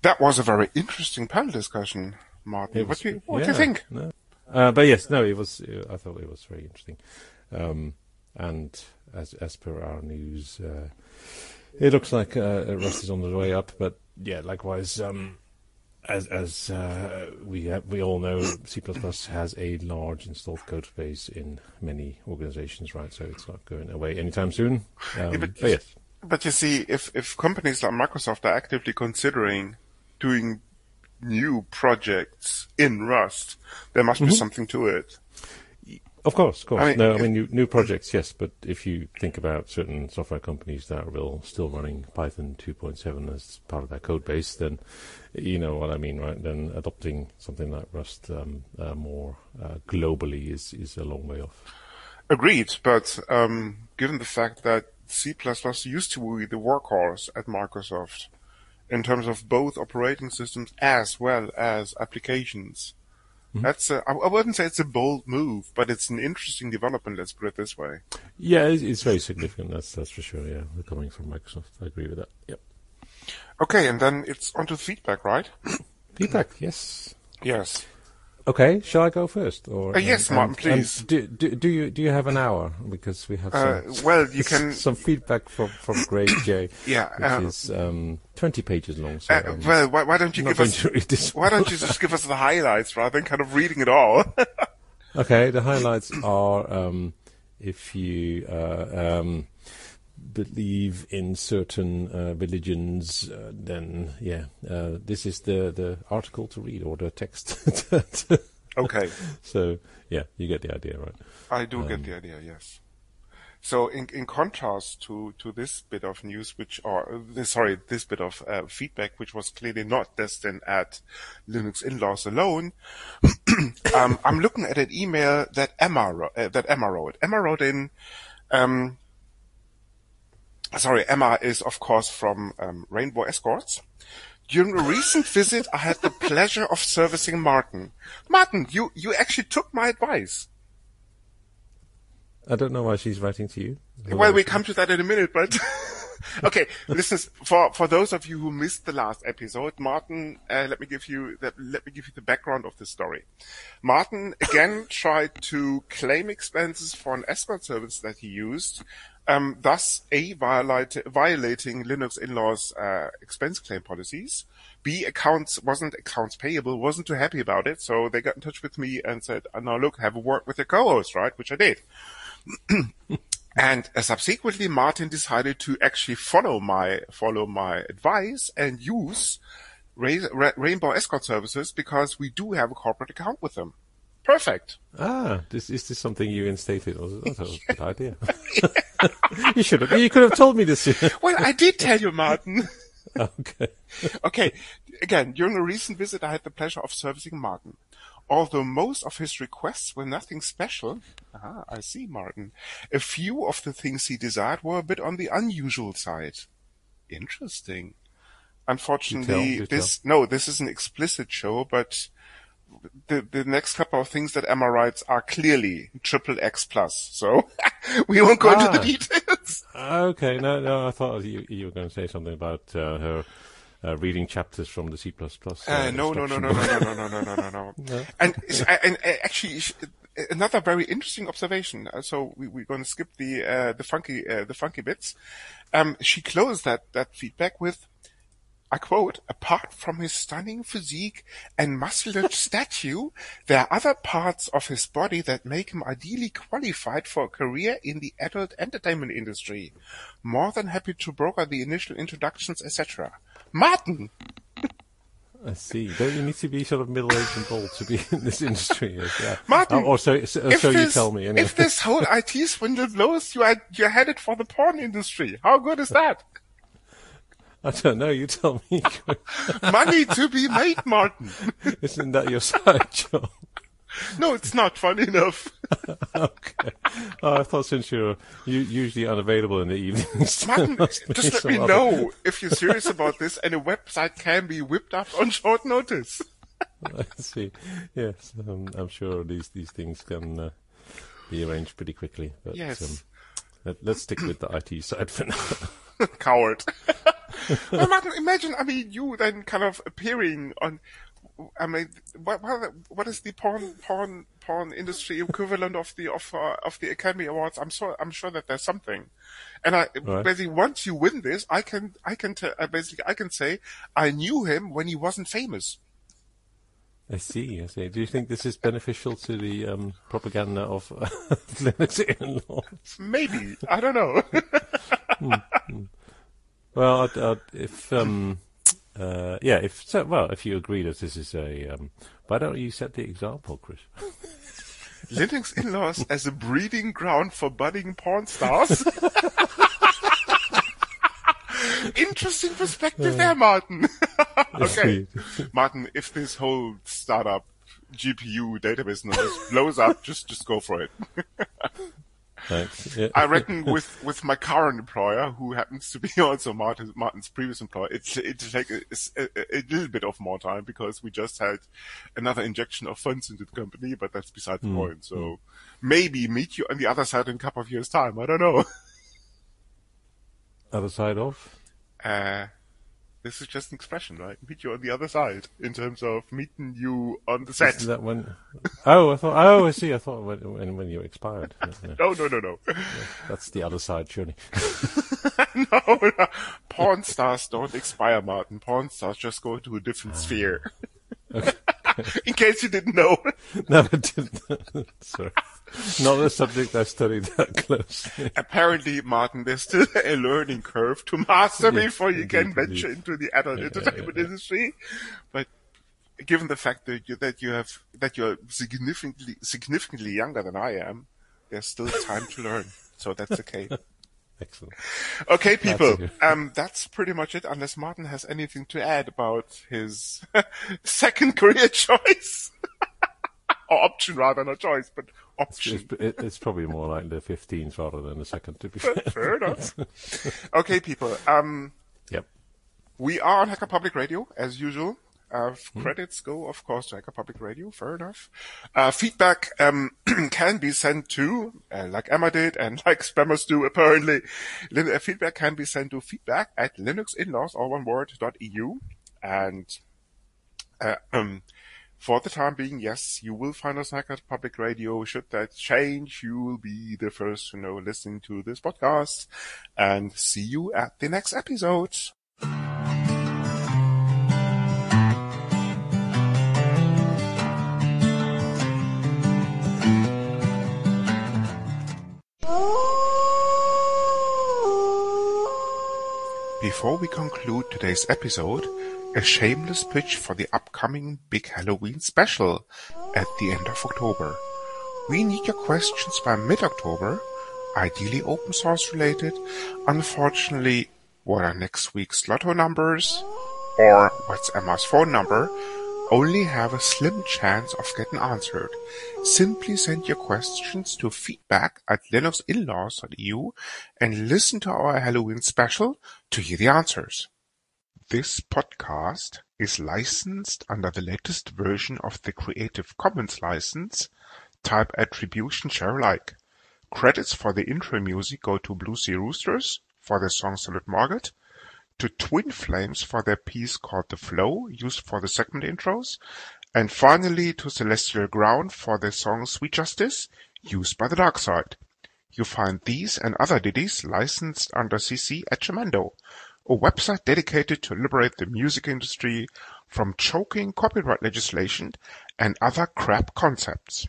that was a very interesting panel discussion, Martin. Was, what do you, what yeah, do you think? No. Uh, but yes, no, it was. Uh, I thought it was very interesting, um, and as as per our news, uh, it looks like uh, Rust is on the way up. But yeah, likewise, um, as as uh, we have, we all know, C plus plus has a large installed code base in many organizations, right? So it's not going away anytime soon. Um, yeah, but, but yes. But you see, if, if companies like Microsoft are actively considering doing new projects in Rust, there must mm-hmm. be something to it. Of course, of course. I mean, no, I mean, new, new projects, yes, but if you think about certain software companies that are still running Python two point seven as part of their code base, then you know what I mean, right? Then adopting something like Rust um, uh, more uh, globally is, is a long way off. Agreed, but um, given the fact that C plus plus used to be the workhorse at Microsoft in terms of both operating systems as well as applications. Mm-hmm. That's a, I wouldn't say it's a bold move, but it's an interesting development, let's put it this way. Yeah, it's, it's very significant, that's that's for sure, yeah, coming from Microsoft. I agree with that, yep. Okay, and then it's on to feedback, right? Feedback, yes. Yes. Okay, shall I go first? Or uh, yes, and, Martin, please. And do, do, do you do you have an hour? Because we have some, uh, well, you can some feedback from from Greg J. yeah, which uh, is um, twenty pages long. So uh, well, why, why don't you give us? Why don't you just give us the highlights rather than kind of reading it all? Okay, the highlights are um, if you uh, um, believe in certain uh, religions, uh, then yeah, uh, this is the, the article to read or the text. Okay. So yeah, you get the idea, right? I do um, get the idea, yes. So in in contrast to, to this bit of news, which or uh, sorry, this bit of uh, feedback, which was clearly not destined at Linux in-laws alone, um, I'm looking at an email that Emma wrote, uh, that Emma wrote. Emma wrote in. Um, Sorry, Emma is, of course, from um, Rainbow Escorts. During a recent visit, I had the pleasure of servicing Martin. Martin, you, you actually took my advice. I don't know why she's writing to you. Well, we come to that in a minute, but... Okay, listen, for, for those of you who missed the last episode, Martin, uh, let me give you the, let me give you the background of the story. Martin again tried to claim expenses for an escort service that he used, um, thus A, violate, violating Linux in-laws uh, expense claim policies. B, accounts wasn't accounts payable, wasn't too happy about it, so they got in touch with me and said, oh, "Now look, have a word with your co-host, right?" Which I did. And uh, subsequently, Martin decided to actually follow my follow my advice and use Ra- Ra- Rainbow Escort Services because we do have a corporate account with them. Perfect. Ah, this is this something you instated? Oh, that was a good idea. You should have. You could have told me this. Well, I did tell you, Martin. Okay. Okay. Again, during a recent visit, I had the pleasure of servicing Martin. Although most of his requests were nothing special, aha, I see, Martin, a few of the things he desired were a bit on the unusual side. Interesting. Unfortunately, do tell, do this, no, this is an explicit show, but the, the next couple of things that Emma writes are clearly triple X plus, so we won't go ah, into the details. Okay, no, no, I thought you, you were going to say something about uh, her Uh, reading chapters from the C plus plus. Uh, uh, no, no, no, no, no, no, no, no, no, no, no, no, no. And, and uh, actually, another very interesting observation. Uh, so we, we're going to skip the uh, the funky uh, the funky bits. Um, she closed that that feedback with, I quote, "Apart from his stunning physique and muscular stature, there are other parts of his body that make him ideally qualified for a career in the adult entertainment industry. More than happy to broker the initial introductions, et cetera" Martin! I see. Don't you need to be sort of middle-aged and bald to be in this industry? Yeah. Martin! Oh, or so, so, so this, you tell me. Anyway. If this whole I T swindle blows, you are, you're headed for the porn industry. How good is that? I don't know. You tell me. Money to be made, Martin. Isn't that your side job? No, it's not funny enough. Okay. Oh, I thought since you're usually unavailable in the evenings. Martin, just let me other... know if you're serious about this and a website can be whipped up on short notice. I see. Yes, um, I'm sure these, these things can uh, be arranged pretty quickly. But, yes. Um, let, let's stick with the I T side for now. Coward. Well, Martin, imagine, I mean, you then kind of appearing on, I mean, what what, what is the porn porn porn industry equivalent of the of uh, of the Academy Awards? I'm so I'm sure that there's something, and I Right. basically once you win this, I can I can t- uh, basically I can say I knew him when he wasn't famous. I see, I see. Do you think this is beneficial to the um, propaganda of uh, Linux in-laws? Maybe, I don't know. Well, I'd, I'd, if um, uh, yeah, if so, well, if you agree that this is a, um, why don't you set the example, Chris? Linux in-laws as a breeding ground for budding porn stars. Interesting perspective there, Martin. Okay, Martin, if this whole startup G P U data business blows up, just just go for it. Thanks. Yeah. I reckon with, with my current employer, who happens to be also Martin, Martin's previous employer, it's it'll take a, a, a little bit of more time because we just had another injection of funds into the company, but that's beside the Mm. point. So mm. maybe meet you on the other side in a couple of years' time. I don't know. Other side of? Uh, this is just an expression, right? Meet you on the other side in terms of meeting you on the set. Isn't that when? Oh, I thought. Oh, I see. I thought when when, when you expired. Yeah, yeah. No, no, no, no. Yeah, that's the other side, surely. no, no, porn stars don't expire, Martin. Porn stars just go to a different sphere. Okay. In case you didn't know. No, I didn't. Sorry. Not a subject I studied that closely. Apparently, Martin, there's still a learning curve to master Yes, before you indeed, can venture indeed. into the adult Yeah, entertainment yeah, yeah. industry. But given the fact that you, that you have that you're significantly significantly younger than I am, there's still time to learn. So that's okay. Excellent. Okay, people, Glad to hear. um, that's pretty much it, unless Martin has anything to add about his second career choice. Or option, rather, not choice, but option. It's, it, it's probably more like the fifteenth rather than the second, to be Fair, fair. fair enough. Okay, people, um, Yep. we are on Hacker Public Radio, as usual. Uh, credits go, of course, to Hacker Public Radio. Fair enough. Uh, feedback um, can be sent to, uh, like Emma did, and like spammers do, apparently. Lin- uh, feedback can be sent to feedback at linuxinlaws, all one word, dot e u. And uh, um, for the time being, yes, you will find us on Hacker Public Radio. Should that change, you will be the first to know listening to this podcast. And see you at the next episode. Before we conclude today's episode, a shameless pitch for the upcoming big Halloween special at the end of October. We need your questions by mid-October, ideally open source related. Unfortunately, what are next week's lotto numbers or what's Emma's phone number only have a slim chance of getting answered. Simply send your questions to feedback at linuxinlaws dot e u and listen to our Halloween special to hear the answers. This podcast is licensed under the latest version of the Creative Commons license, type Attribution Share Alike. Credits for the intro music go to Blue Sea Roosters for their song Salute Margaret, to Twin Flames for their piece called The Flow, used for the segment intros, and finally to Celestial Ground for their song Sweet Justice, used by the Dark Side. You find these and other ditties licensed under C C at Jamendo, a website dedicated to liberate the music industry from choking copyright legislation and other crap concepts.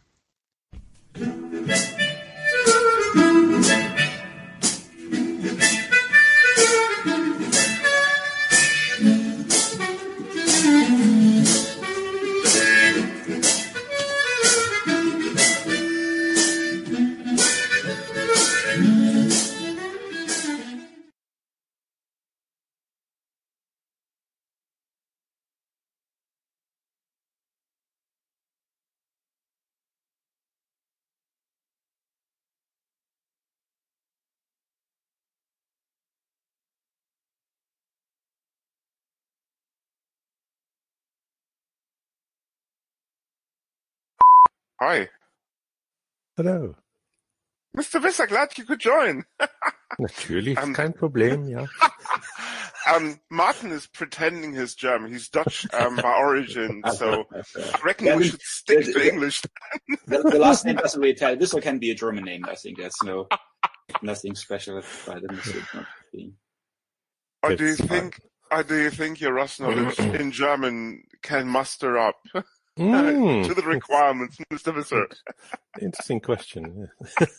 Hi. Hello. Mister Visser, glad you could join. Natürlich, Um, kein Problem, ja. um, Martin is pretending he's German. He's Dutch um, by origin, so I reckon Yeah, we the- should stick the- to the- English. The, the last name doesn't really tell. This one can be a German name, I think. There's no nothing special by the mistake not being. Or do you It's think, or do you think your Russ knowledge in German can muster up Mm. to the requirements, Mister Visser? Interesting question.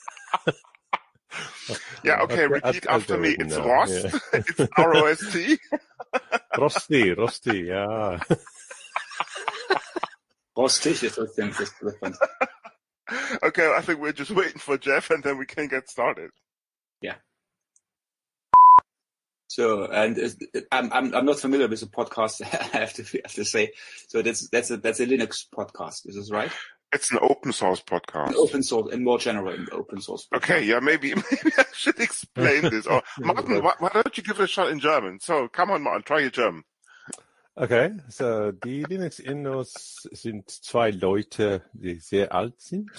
Yeah, okay, I'll- repeat I'll- I'll after go me. with It's no, Rost. yeah. It's R O S T. Rosti, Rosti, yeah. Rostig is, I think, is different. Okay, I think we're just waiting for Jeff and then we can get started. So, and is- I'm I'm I'm not familiar with the podcast. I have to have to say. So that's that's a that's a Linux podcast. Is this right? It's an open source podcast. An open source and more general in open source. Okay, yeah, maybe maybe I should explain this. Or Martin, why, why don't you give it a shot in German? So, come on, Martin, try your German. Okay, so die Linux-Innos sind zwei Leute, die sehr alt sind.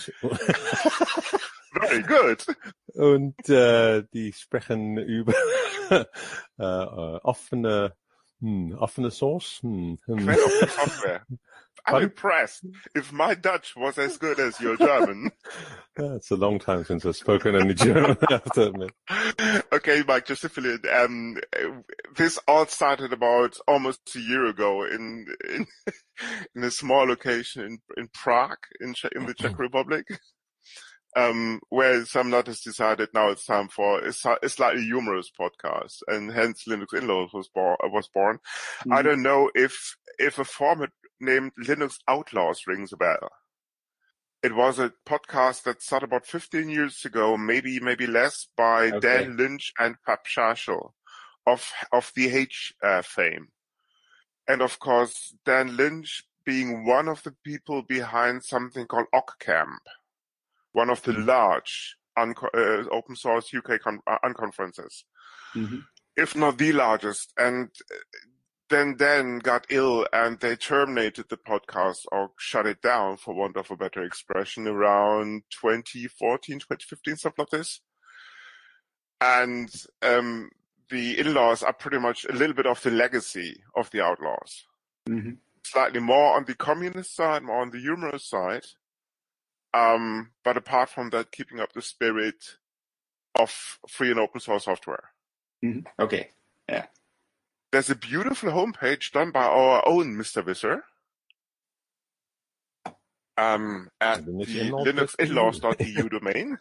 Very good. Und äh, die sprechen über äh, äh, offene, hm, offene Source. Hm, hm. Fan of the software. I'm Pardon? impressed. If my Dutch was as good as your German. Yeah, it's a long time since I've spoken any German, I have to admit. Okay, Mike, just to fill in, um, this all started about almost a year ago in in, in a small location in in Prague, in Czech, in the Czech Republic, um, where some nutters decided now it's time for a, si- a slightly humorous podcast, and hence Linux In-Laws was born. Was born. Mm-hmm. I don't know if if a format named Linux Outlaws rings a bell. It was a podcast that started about fifteen years ago, maybe maybe less, by Okay. Dan Lynch and Pap Schachel of of the H uh, fame, and of course Dan Lynch being one of the people behind something called OccCamp, one of the large unco- uh, open source U K con- uh, unconferences, Mhm. if not the largest. And then Dan got ill and they terminated the podcast or shut it down, for want of a better expression, around twenty fourteen, twenty fifteen, stuff like this. And um, the In-Laws are pretty much a little bit of the legacy of the Outlaws. Mhm. Slightly more on the communist side, more on the humorous side. Um, but apart from that, keeping up the spirit of free and open source software. Mhm. Okay. Yeah. There's a beautiful homepage done by our own Mister Visser um, at Linux the In-Laws linux in-laws dot e u domain.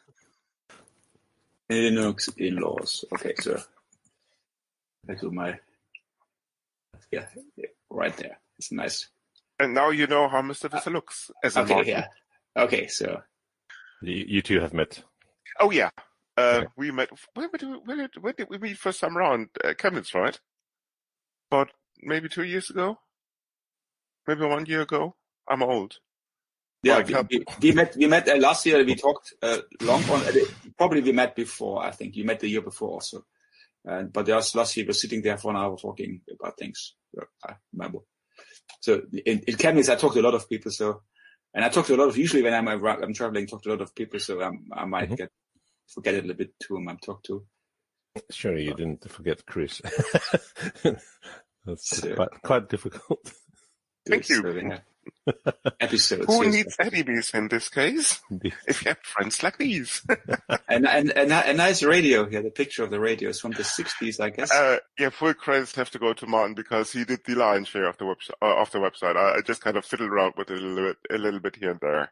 Linux In-Laws. Okay, so I do my yeah, yeah, right there. It's nice. And now you know how Mister Visser looks as a Okay, Martin. yeah. Okay, so You, you two have met. Oh, yeah. Uh, Okay. We met. Where did we, where did, where did we meet first time around? Uh, Chemnitz, right? About maybe two years ago? Maybe one year ago? I'm old. yeah, Like, we, uh, we, we met we met uh, last year. We talked uh, long on. Uh, probably we met before. I think you met the year before also. Uh, but last last year we were sitting there for an hour talking about things. So I remember. So in, in Chemnitz, I talked to a lot of people. So, and I talked to a lot of. Usually when I'm around, I'm traveling, talk to a lot of people. So I'm, I might Mhm. get forget a little bit who I'm talk to. Surely you didn't forget Chris. That's So- quite, quite difficult. Thank you. So, yeah. Episodes. Who yes. needs enemies in this case? Indeed. If you have friends like these. And, and and a nice radio here. The picture of the radio is from the sixties, I guess. Uh, yeah, full credits have to go to Martin because he did the lion's share of the website. Uh, of the website, I, I just kind of fiddled around with it a little bit, a little bit here and there.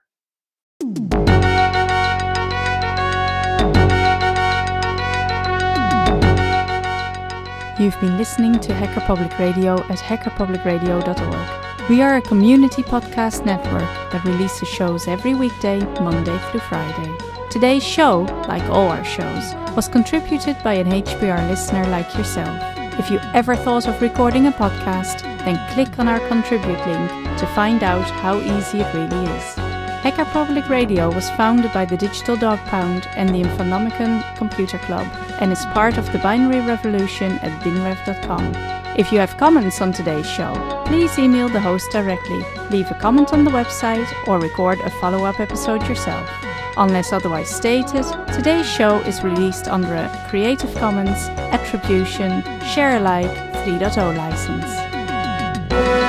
You've been listening to Hacker Public Radio at hacker public radio dot org. We are a community podcast network that releases shows every weekday, Monday through Friday. Today's show, like all our shows, was contributed by an H P R listener like yourself. If you ever thought of recording a podcast, then click on our contribute link to find out how easy it really is. Hacker Public Radio was founded by the Digital Dog Pound and the Infonomicon Computer Club and is part of the binary revolution at binrev dot com. If you have comments on today's show, please email the host directly, leave a comment on the website, or record a follow-up episode yourself. Unless otherwise stated, today's show is released under a Creative Commons Attribution Share Alike three point oh license.